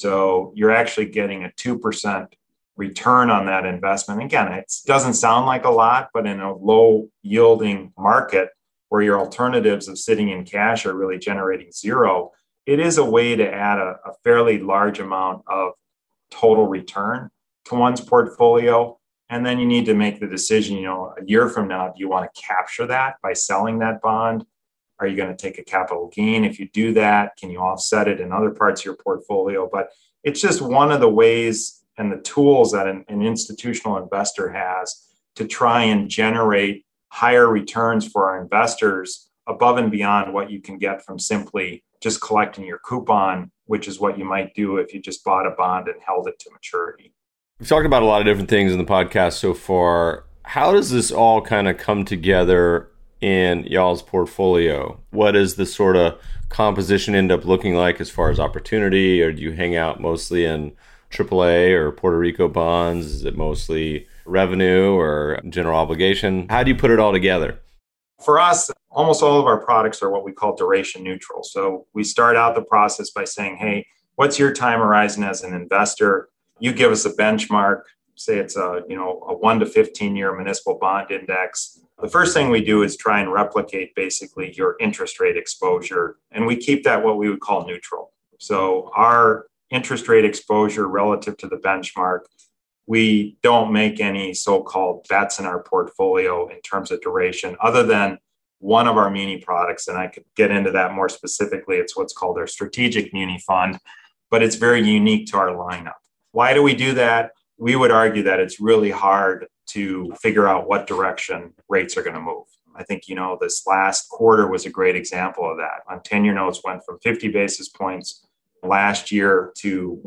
So you're actually getting a 2% return on that investment. Again, it doesn't sound like a lot, but in a low yielding market where your alternatives of sitting in cash are really generating zero, it is a way to add a fairly large amount of total return to one's portfolio. And then you need to make the decision, a year from now, do you want to capture that by selling that bond? Are you going to take a capital gain? If you do that, can you offset it in other parts of your portfolio? But it's just one of the ways and the tools that an institutional investor has to try and generate higher returns for our investors above and beyond what you can get from simply just collecting your coupon, which is what you might do if you just bought a bond and held it to maturity. We've talked about a lot of different things in the podcast so far. How does this all kind of come together in y'all's portfolio? What does the sort of composition end up looking like as far as opportunity? Or do you hang out mostly in AAA or Puerto Rico bonds? Is it mostly revenue or general obligation? How do you put it all together? For us, almost all of our products are what we call duration neutral. So we start out the process by saying, hey, what's your time horizon as an investor? You give us a benchmark, say it's a 1 to 15 year municipal bond index. The first thing we do is try and replicate basically your interest rate exposure. And we keep that what we would call neutral. So our interest rate exposure relative to the benchmark, we don't make any so-called bets in our portfolio in terms of duration, other than one of our muni products. And I could get into that more specifically. It's what's called our strategic muni fund, but it's very unique to our lineup. Why do we do that? We would argue that it's really hard to figure out what direction rates are going to move. I think, this last quarter was a great example of that. On 10-year notes went from 50 basis points last year to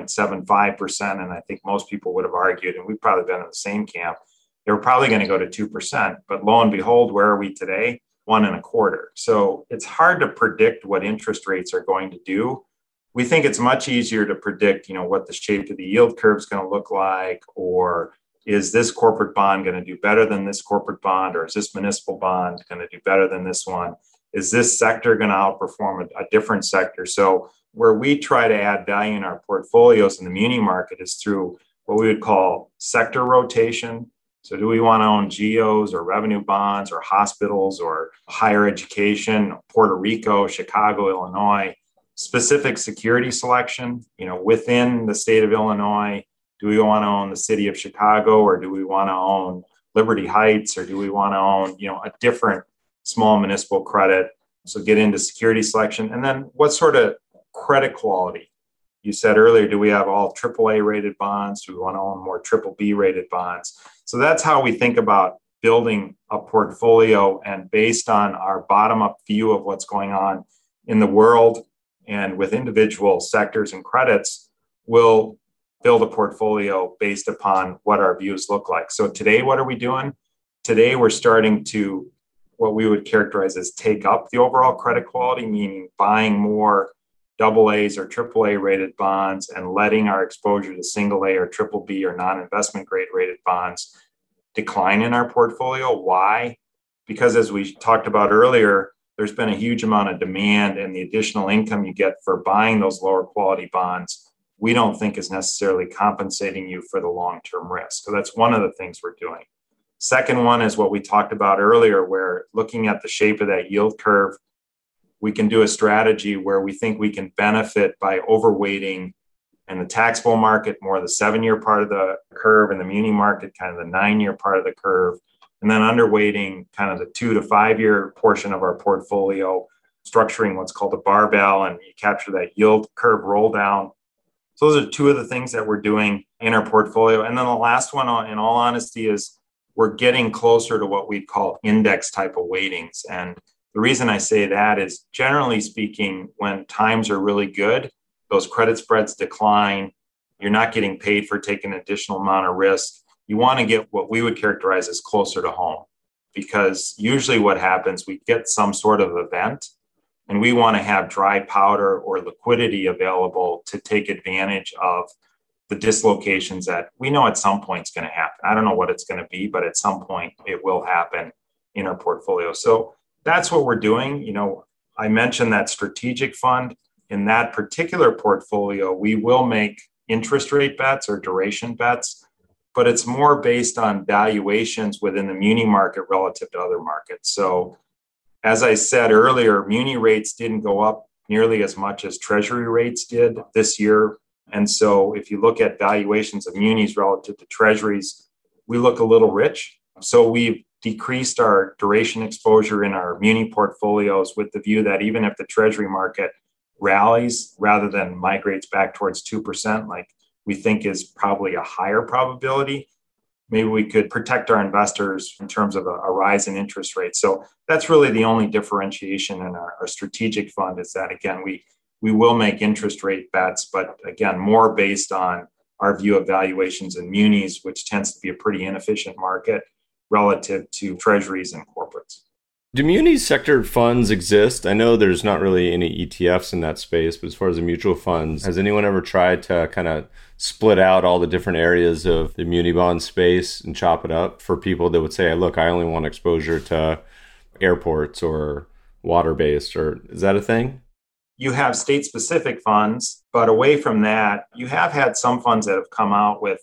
1.75%. And I think most people would have argued, and we've probably been in the same camp, they were probably going to go to 2%. But lo and behold, where are we today? 1.25%. So it's hard to predict what interest rates are going to do. We think it's much easier to predict, what the shape of the yield curve is going to look like, or is this corporate bond going to do better than this corporate bond, or is this municipal bond going to do better than this one? Is this sector going to outperform a different sector? So where we try to add value in our portfolios in the muni market is through what we would call sector rotation. So do we want to own geos or revenue bonds or hospitals or higher education, Puerto Rico, Chicago, Illinois, specific security selection, within the state of Illinois? Do we want to own the city of Chicago, or do we want to own Liberty Heights, or do we want to own, a different small municipal credit? So get into security selection. And then what sort of credit quality? You said earlier, do we have all AAA rated bonds? Do we want to own more BBB rated bonds? So that's how we think about building a portfolio, and based on our bottom up view of what's going on in the world and with individual sectors and credits, we'll build a portfolio based upon what our views look like. So today, what are we doing? Today, we're starting to what we would characterize as take up the overall credit quality, meaning buying more AA's or AAA rated bonds and letting our exposure to single A or BBB or non-investment grade rated bonds decline in our portfolio. Why? Because as we talked about earlier, there's been a huge amount of demand, and the additional income you get for buying those lower quality bonds, we don't think is necessarily compensating you for the long-term risk. So that's one of the things we're doing. Second one is what we talked about earlier, where looking at the shape of that yield curve, we can do a strategy where we think we can benefit by overweighting in the taxable market more the 7-year part of the curve, and the muni market kind of the 9-year part of the curve, and then underweighting kind of the 2 to 5 year portion of our portfolio, structuring what's called a barbell, and you capture that yield curve roll down. So those are two of the things that we're doing in our portfolio. And then the last one, in all honesty, is we're getting closer to what we'd call index type of weightings. And the reason I say that is, generally speaking, when times are really good, those credit spreads decline. You're not getting paid for taking an additional amount of risk. You want to get what we would characterize as closer to home, because usually what happens, we get some sort of event, and we want to have dry powder or liquidity available to take advantage of the dislocations that we know at some point is going to happen. I don't know what it's going to be, but at some point it will happen in our portfolio. So that's what we're doing. I mentioned that strategic fund. In that particular portfolio, we will make interest rate bets or duration bets, but it's more based on valuations within the muni market relative to other markets. So as I said earlier, muni rates didn't go up nearly as much as treasury rates did this year. And so if you look at valuations of munis relative to treasuries, we look a little rich. So we've decreased our duration exposure in our muni portfolios with the view that even if the treasury market rallies rather than migrates back towards 2%, like we think is probably a higher probability, maybe we could protect our investors in terms of a rise in interest rates. So that's really the only differentiation in our strategic fund, is that, again, we will make interest rate bets, but again, more based on our view of valuations in munis, which tends to be a pretty inefficient market relative to treasuries and corporates. Do muni sector funds exist? I know there's not really any ETFs in that space, but as far as the mutual funds, has anyone ever tried to kind of split out all the different areas of the muni bond space and chop it up for people that would say, look, I only want exposure to airports or water-based, or is that a thing? You have state-specific funds, but away from that, you have had some funds that have come out with,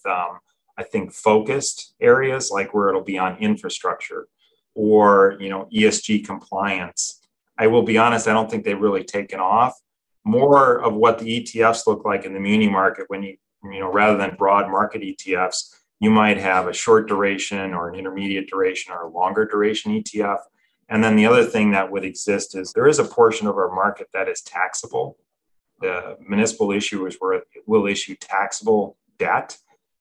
I think, focused areas, like where it'll be on infrastructure or, ESG compliance. I will be honest, I don't think they've really taken off. More of what the ETFs look like in the muni market, when you rather than broad market ETFs, you might have a short duration or an intermediate duration or a longer duration ETF. And then the other thing that would exist is there is a portion of our market that is taxable. The municipal issuers will issue taxable debt.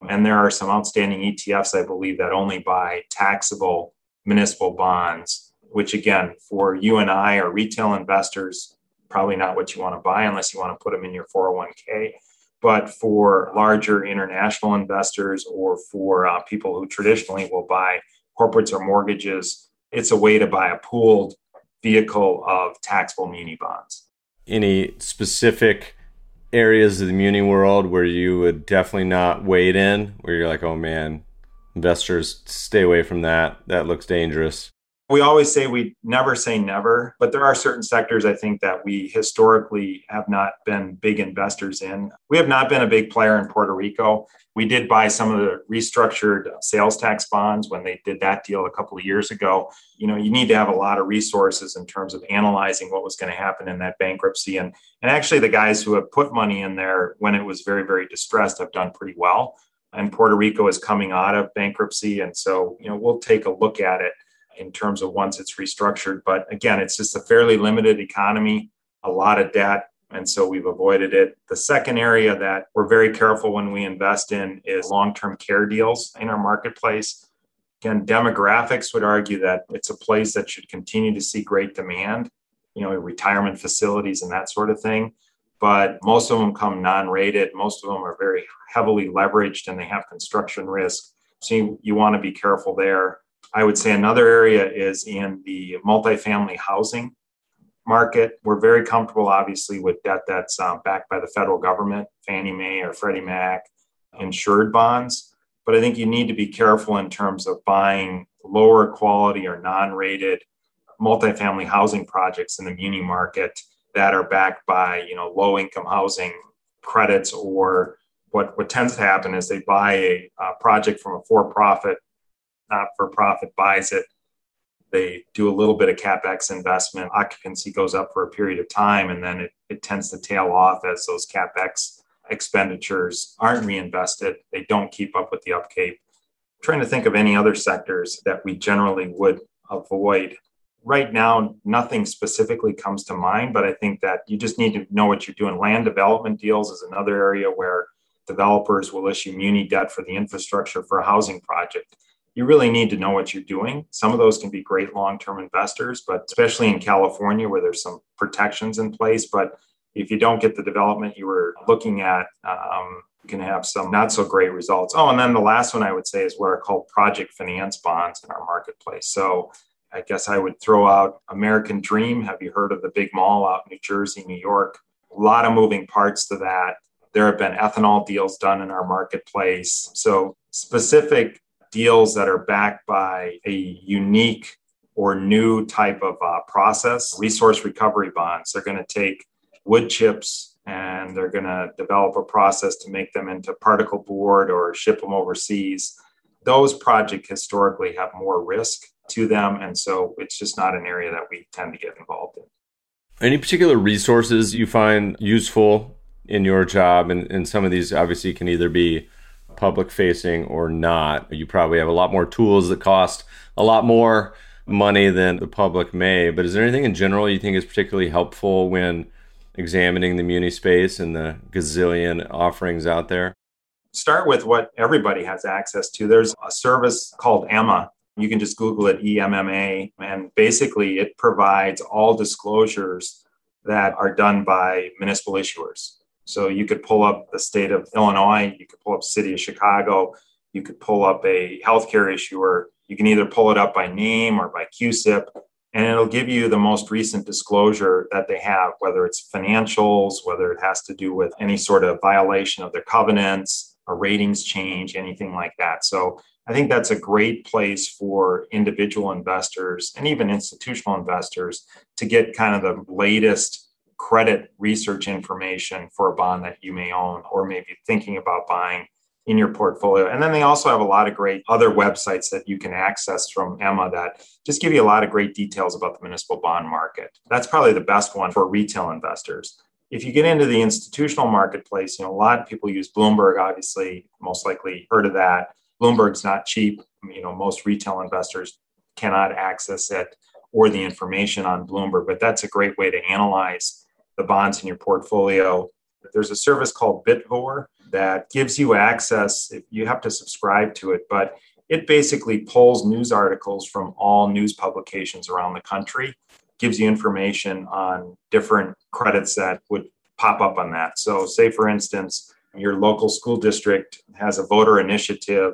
And there are some outstanding ETFs, I believe, that only buy taxable municipal bonds, which again, for you and I or retail investors, probably not what you want to buy unless you want to put them in your 401k. But for larger international investors or for people who traditionally will buy corporates or mortgages, it's a way to buy a pooled vehicle of taxable muni bonds. Any specific areas of the muni world where you would definitely not wade in, where you're like, oh man, investors, stay away from that. That looks dangerous? We always say we never say never, but there are certain sectors I think that we historically have not been big investors in. We have not been a big player in Puerto Rico. We did buy some of the restructured sales tax bonds when they did that deal a couple of years ago. You need to have a lot of resources in terms of analyzing what was going to happen in that bankruptcy. And actually the guys who have put money in there when it was very, very distressed have done pretty well. And Puerto Rico is coming out of bankruptcy. And so, we'll take a look at it in terms of once it's restructured. But again, it's just a fairly limited economy, a lot of debt. And so we've avoided it. The second area that we're very careful when we invest in is long-term care deals in our marketplace. Again, demographics would argue that it's a place that should continue to see great demand, retirement facilities and that sort of thing. But most of them come non-rated. Most of them are very heavily leveraged and they have construction risk. So you want to be careful there. I would say another area is in the multifamily housing market. We're very comfortable, obviously, with debt that's backed by the federal government, Fannie Mae or Freddie Mac, insured bonds. But I think you need to be careful in terms of buying lower quality or non-rated multifamily housing projects in the muni market that are backed by, low-income housing credits, or what tends to happen is they buy a project from a for-profit, not-for-profit buys it. They do a little bit of CapEx investment. Occupancy goes up for a period of time, and then it tends to tail off as those CapEx expenditures aren't reinvested. They don't keep up with the upkeep. I'm trying to think of any other sectors that we generally would avoid. Right now, nothing specifically comes to mind, but I think that you just need to know what you're doing. Land development deals is another area where developers will issue muni debt for the infrastructure for a housing project. You really need to know what you're doing. Some of those can be great long-term investors, but especially in California where there's some protections in place. But if you don't get the development you were looking at, you can have some not so great results. Oh, and then the last one I would say is what are called project finance bonds in our marketplace. So I guess I would throw out American Dream. Have you heard of the big mall out in New Jersey, New York? A lot of moving parts to that. There have been ethanol deals done in our marketplace. So specific deals that are backed by a unique or new type of process, resource recovery bonds. They're going to take wood chips and they're going to develop a process to make them into particle board or ship them overseas. Those projects historically have more risk to them. And so it's just not an area that we tend to get involved in. Any particular resources you find useful in your job? And some of these obviously can either be public facing or not. You probably have a lot more tools that cost a lot more money than the public may, but is there anything in general you think is particularly helpful when examining the muni space and the gazillion offerings out there? Start with what everybody has access to. There's a service called EMMA. You can just Google it, EMMA, and basically it provides all disclosures that are done by municipal issuers. So you could pull up the state of Illinois, you could pull up city of Chicago, you could pull up a healthcare issuer. You can either pull it up by name or by QSIP, and it'll give you the most recent disclosure that they have, whether it's financials, whether it has to do with any sort of violation of their covenants, a ratings change, anything like that. So I think that's a great place for individual investors and even institutional investors to get kind of the latest credit research information for a bond that you may own or maybe thinking about buying in your portfolio. And then they also have a lot of great other websites that you can access from EMMA that just give you a lot of great details about the municipal bond market. That's probably the best one for retail investors. If you get into the institutional marketplace, a lot of people use Bloomberg, obviously, most likely heard of that. Bloomberg's not cheap. Most retail investors cannot access it or the information on Bloomberg, but that's a great way to analyze the bonds in your portfolio. There's a service called BitVor that gives you access. You have to subscribe to it, but it basically pulls news articles from all news publications around the country, gives you information on different credits that would pop up on that. So say, for instance, your local school district has a voter initiative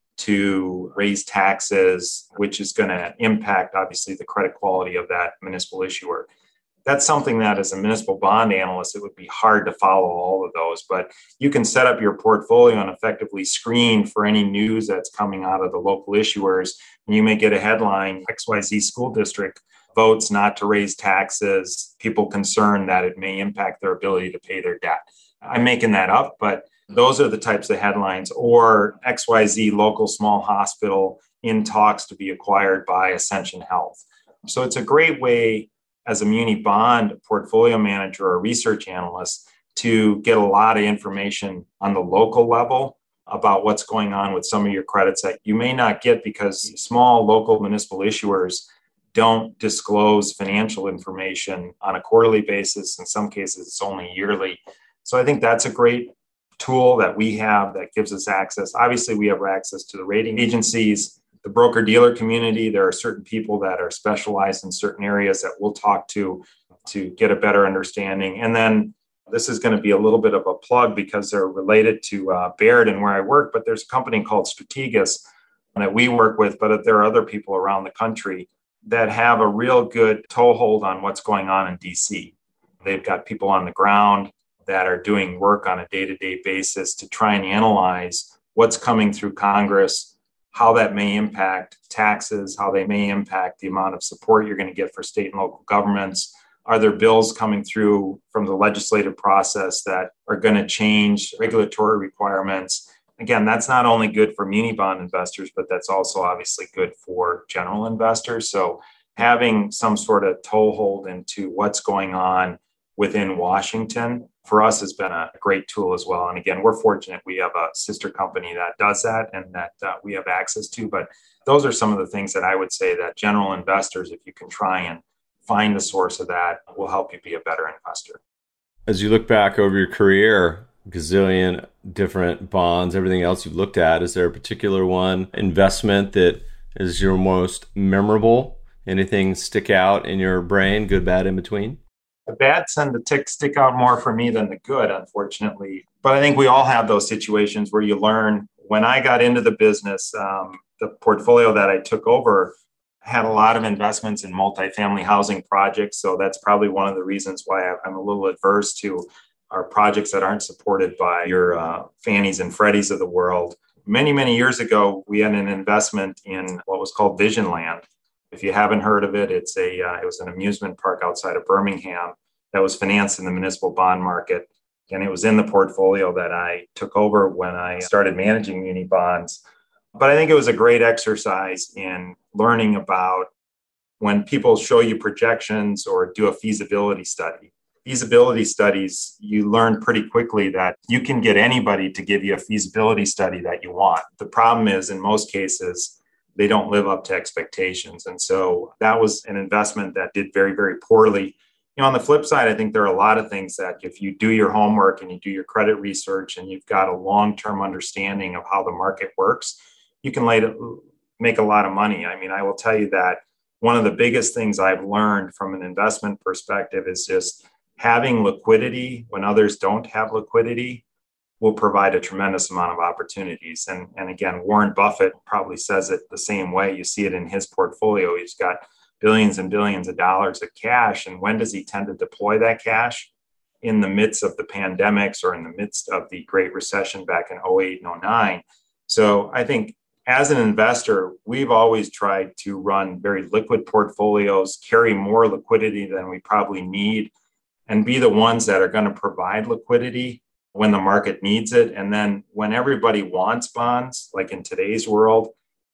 to raise taxes, which is going to impact, obviously, the credit quality of that municipal issuer. That's something that as a municipal bond analyst, it would be hard to follow all of those, but you can set up your portfolio and effectively screen for any news that's coming out of the local issuers. And you may get a headline, XYZ school district votes not to raise taxes, people concerned that it may impact their ability to pay their debt. I'm making that up, but those are the types of headlines. Or XYZ local small hospital in talks to be acquired by Ascension Health. So it's a great way as a muni bond portfolio manager or research analyst to get a lot of information on the local level about what's going on with some of your credits that you may not get because small local municipal issuers don't disclose financial information on a quarterly basis. In some cases, it's only yearly. So I think that's a great tool that we have that gives us access. Obviously, we have access to the rating agencies, the broker-dealer community. There are certain people that are specialized in certain areas that we'll talk to get a better understanding. And then this is going to be a little bit of a plug because they're related to Baird and where I work, but there's a company called Strategas that we work with, but there are other people around the country that have a real good toehold on what's going on in DC. They've got people on the ground that are doing work on a day-to-day basis to try and analyze what's coming through Congress, how that may impact taxes, how they may impact the amount of support you're going to get for state and local governments. Are there bills coming through from the legislative process that are going to change regulatory requirements? Again, that's not only good for muni bond investors, but that's also obviously good for general investors. So having some sort of toehold into what's going on within Washington for us has been a great tool as well. And again, we're fortunate we have a sister company that does that and that we have access to. But those are some of the things that I would say that general investors, if you can try and find the source of that, will help you be a better investor. As you look back over your career, gazillion different bonds, everything else you've looked at, is there a particular one investment that is your most memorable? Anything stick out in your brain, good, bad, in between? The bad tend to stick out more for me than the good, unfortunately. But I think we all have those situations where you learn. When I got into the business, the portfolio that I took over had a lot of investments in multifamily housing projects. So that's probably one of the reasons why I'm a little adverse to our projects that aren't supported by your Fannies and Freddies of the world. Many, many years ago, we had an investment in what was called Vision Land. If you haven't heard of it, it was an amusement park outside of Birmingham that was financed in the municipal bond market. And it was in the portfolio that I took over when I started managing muni bonds. But I think it was a great exercise in learning about when people show you projections or do a feasibility study. Feasibility studies, you learn pretty quickly that you can get anybody to give you a feasibility study that you want. The problem is, in most cases, they don't live up to expectations. And so that was an investment that did very, very poorly. On the flip side, I think there are a lot of things that if you do your homework and you do your credit research and you've got a long-term understanding of how the market works, you can make a lot of money. I mean, I will tell you that one of the biggest things I've learned from an investment perspective is just having liquidity when others don't have liquidity will provide a tremendous amount of opportunities. And again, Warren Buffett probably says it the same way. You see it in his portfolio. He's got billions and billions of dollars of cash. And when does he tend to deploy that cash? In the midst of the pandemics or in the midst of the Great Recession back in 2008 and 2009. So I think as an investor, we've always tried to run very liquid portfolios, carry more liquidity than we probably need, and be the ones that are going to provide liquidity when the market needs it. And then when everybody wants bonds, like in today's world,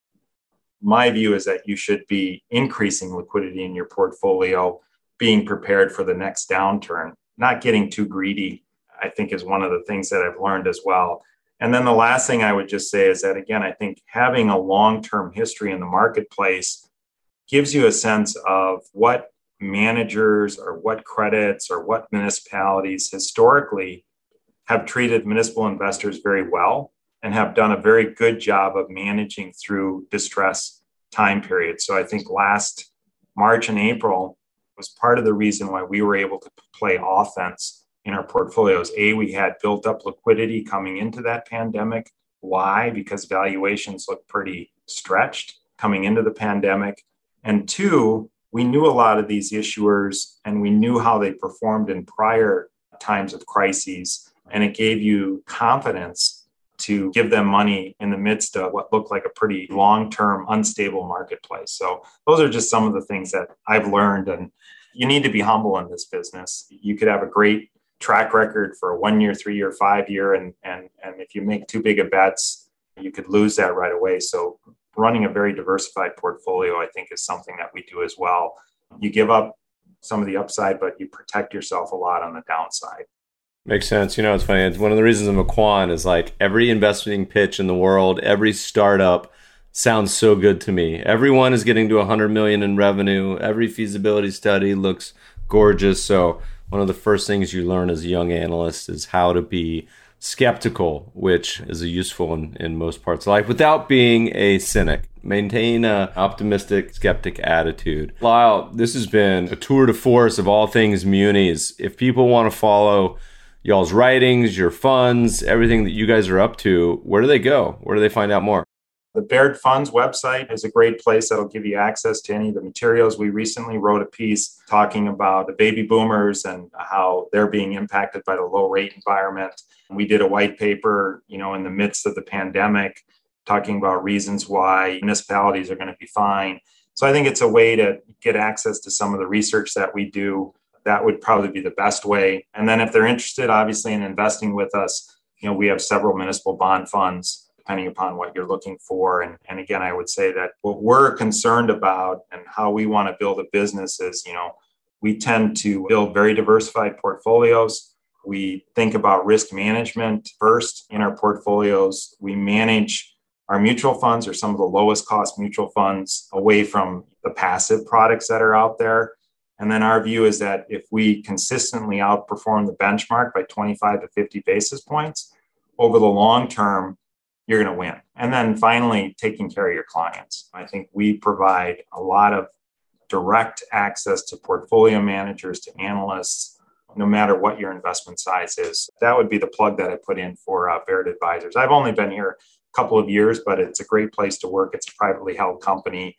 my view is that you should be increasing liquidity in your portfolio, being prepared for the next downturn, not getting too greedy, I think is one of the things that I've learned as well. And then the last thing I would just say is that, again, I think having a long-term history in the marketplace gives you a sense of what managers or what credits or what municipalities historically have treated municipal investors very well and have done a very good job of managing through distress time periods. So I think last March and April was part of the reason why we were able to play offense in our portfolios. We had built up liquidity coming into that pandemic. Why? Because valuations looked pretty stretched coming into the pandemic. And two, we knew a lot of these issuers and we knew how they performed in prior times of crises. And it gave you confidence to give them money in the midst of what looked like a pretty long-term unstable marketplace. So those are just some of the things that I've learned. And you need to be humble in this business. You could have a great track record for a 1 year, 3 year, 5 year. And if you make too big of bets, you could lose that right away. So running a very diversified portfolio, I think, is something that we do as well. You give up some of the upside, but you protect yourself a lot on the downside. Makes sense. You know, it's funny. It's one of the reasons I'm a quant is like every investing pitch in the world, every startup sounds so good to me. Everyone is getting to 100 million in revenue. Every feasibility study looks gorgeous. So one of the first things you learn as a young analyst is how to be skeptical, which is useful in most parts of life without being a cynic. Maintain an optimistic, skeptic attitude. Lyle, this has been a tour de force of all things munis. If people want to follow y'all's writings, your funds, everything that you guys are up to, where do they go? Where do they find out more? The Baird Funds website is a great place that'll give you access to any of the materials. We recently wrote a piece talking about the baby boomers and how they're being impacted by the low rate environment. We did a white paper, in the midst of the pandemic, talking about reasons why municipalities are going to be fine. So I think it's a way to get access to some of the research that we do. That would probably be the best way. And then if they're interested, obviously, in investing with us, we have several municipal bond funds, depending upon what you're looking for. And again, I would say that what we're concerned about and how we want to build a business is, we tend to build very diversified portfolios. We think about risk management first in our portfolios. We manage our mutual funds or some of the lowest cost mutual funds away from the passive products that are out there. And then our view is that if we consistently outperform the benchmark by 25 to 50 basis points over the long term, you're going to win. And then finally, taking care of your clients. I think we provide a lot of direct access to portfolio managers, to analysts, no matter what your investment size is. That would be the plug that I put in for Baird Advisors. I've only been here a couple of years, but it's a great place to work. It's a privately held company.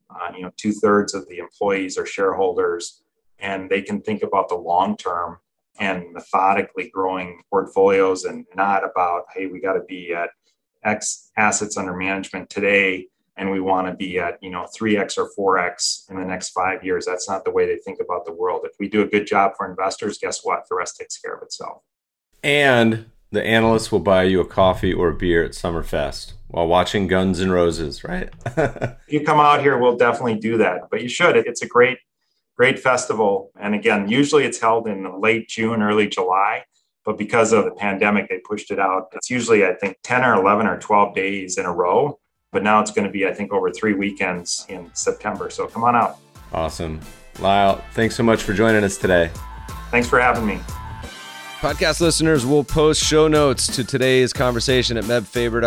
2/3 of the employees are shareholders, and they can think about the long term and methodically growing portfolios and not about, hey, we got to be at X assets under management today, and we want to be at 3X or 4X in the next 5 years. That's not the way they think about the world. If we do a good job for investors, guess what? The rest takes care of itself. And the analysts will buy you a coffee or a beer at Summerfest while watching Guns N' Roses, right? If you come out here, we'll definitely do that. But you should. It's a great festival. And again, usually it's held in late June, early July. But because of the pandemic, they pushed it out. It's usually, I think, 10 or 11 or 12 days in a row. But now it's going to be, I think, over 3 weekends in September. So come on out. Awesome. Lyle, thanks so much for joining us today. Thanks for having me. Podcast listeners will post show notes to today's conversation at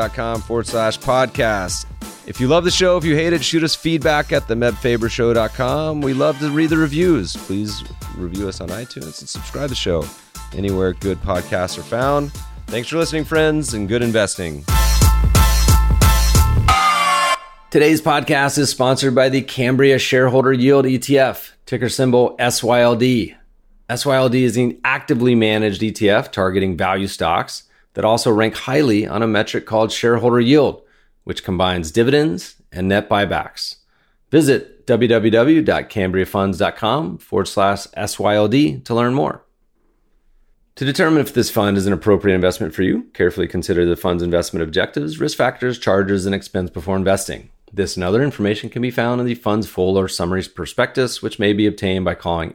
mebfaber.com/podcast. If you love the show, if you hate it, shoot us feedback at themebfabershow.com. We love to read the reviews. Please review us on iTunes and subscribe to the show anywhere good podcasts are found. Thanks for listening, friends, and good investing. Today's podcast is sponsored by the Cambria Shareholder Yield ETF, ticker symbol SYLD. SYLD is an actively managed ETF targeting value stocks that also rank highly on a metric called shareholder yield, which combines dividends and net buybacks. Visit www.cambriafunds.com/SYLD to learn more. To determine if this fund is an appropriate investment for you, carefully consider the fund's investment objectives, risk factors, charges, and expense before investing. This and other information can be found in the fund's full or summary prospectus, which may be obtained by calling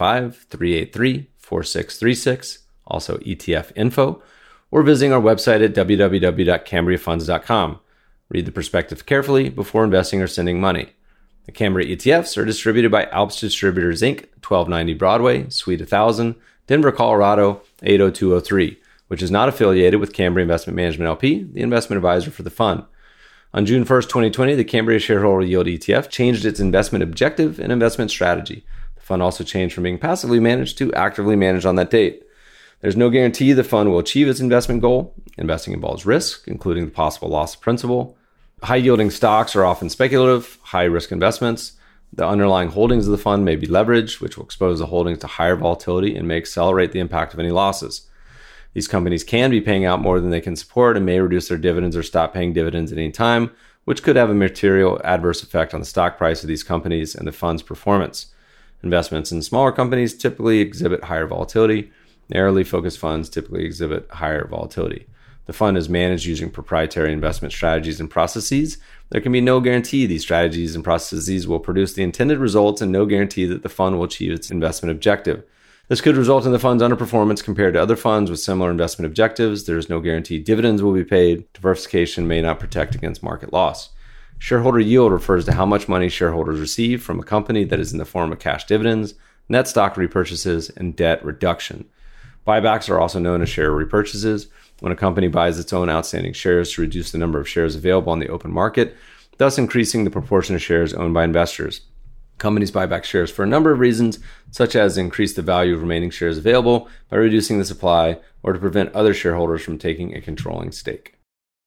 855-383-4636, also ETF info, or visiting our website at www.cambriafunds.com. Read the prospectus carefully before investing or sending money. The Cambria ETFs are distributed by Alps Distributors, Inc., 1290 Broadway, Suite 1000, Denver, Colorado, 80203. which is not affiliated with Cambria Investment Management LP, the investment advisor for the fund. On June 1st, 2020, the Cambria Shareholder Yield ETF changed its investment objective and investment strategy. The fund also changed from being passively managed to actively managed on that date. There's no guarantee the fund will achieve its investment goal. Investing involves risk, including the possible loss of principal. High-yielding stocks are often speculative, high-risk investments. The underlying holdings of the fund may be leveraged, which will expose the holdings to higher volatility and may accelerate the impact of any losses. These companies can be paying out more than they can support and may reduce their dividends or stop paying dividends at any time, which could have a material adverse effect on the stock price of these companies and the fund's performance. Investments in smaller companies typically exhibit higher volatility. Narrowly focused funds typically exhibit higher volatility. The fund is managed using proprietary investment strategies and processes. There can be no guarantee these strategies and processes will produce the intended results and no guarantee that the fund will achieve its investment objective. This could result in the fund's underperformance compared to other funds with similar investment objectives. There is no guarantee dividends will be paid. Diversification may not protect against market loss. Shareholder yield refers to how much money shareholders receive from a company that is in the form of cash dividends, net stock repurchases, and debt reduction. Buybacks are also known as share repurchases, when a company buys its own outstanding shares to reduce the number of shares available on the open market, thus increasing the proportion of shares owned by investors. Companies buy back shares for a number of reasons, such as increase the value of remaining shares available by reducing the supply or to prevent other shareholders from taking a controlling stake.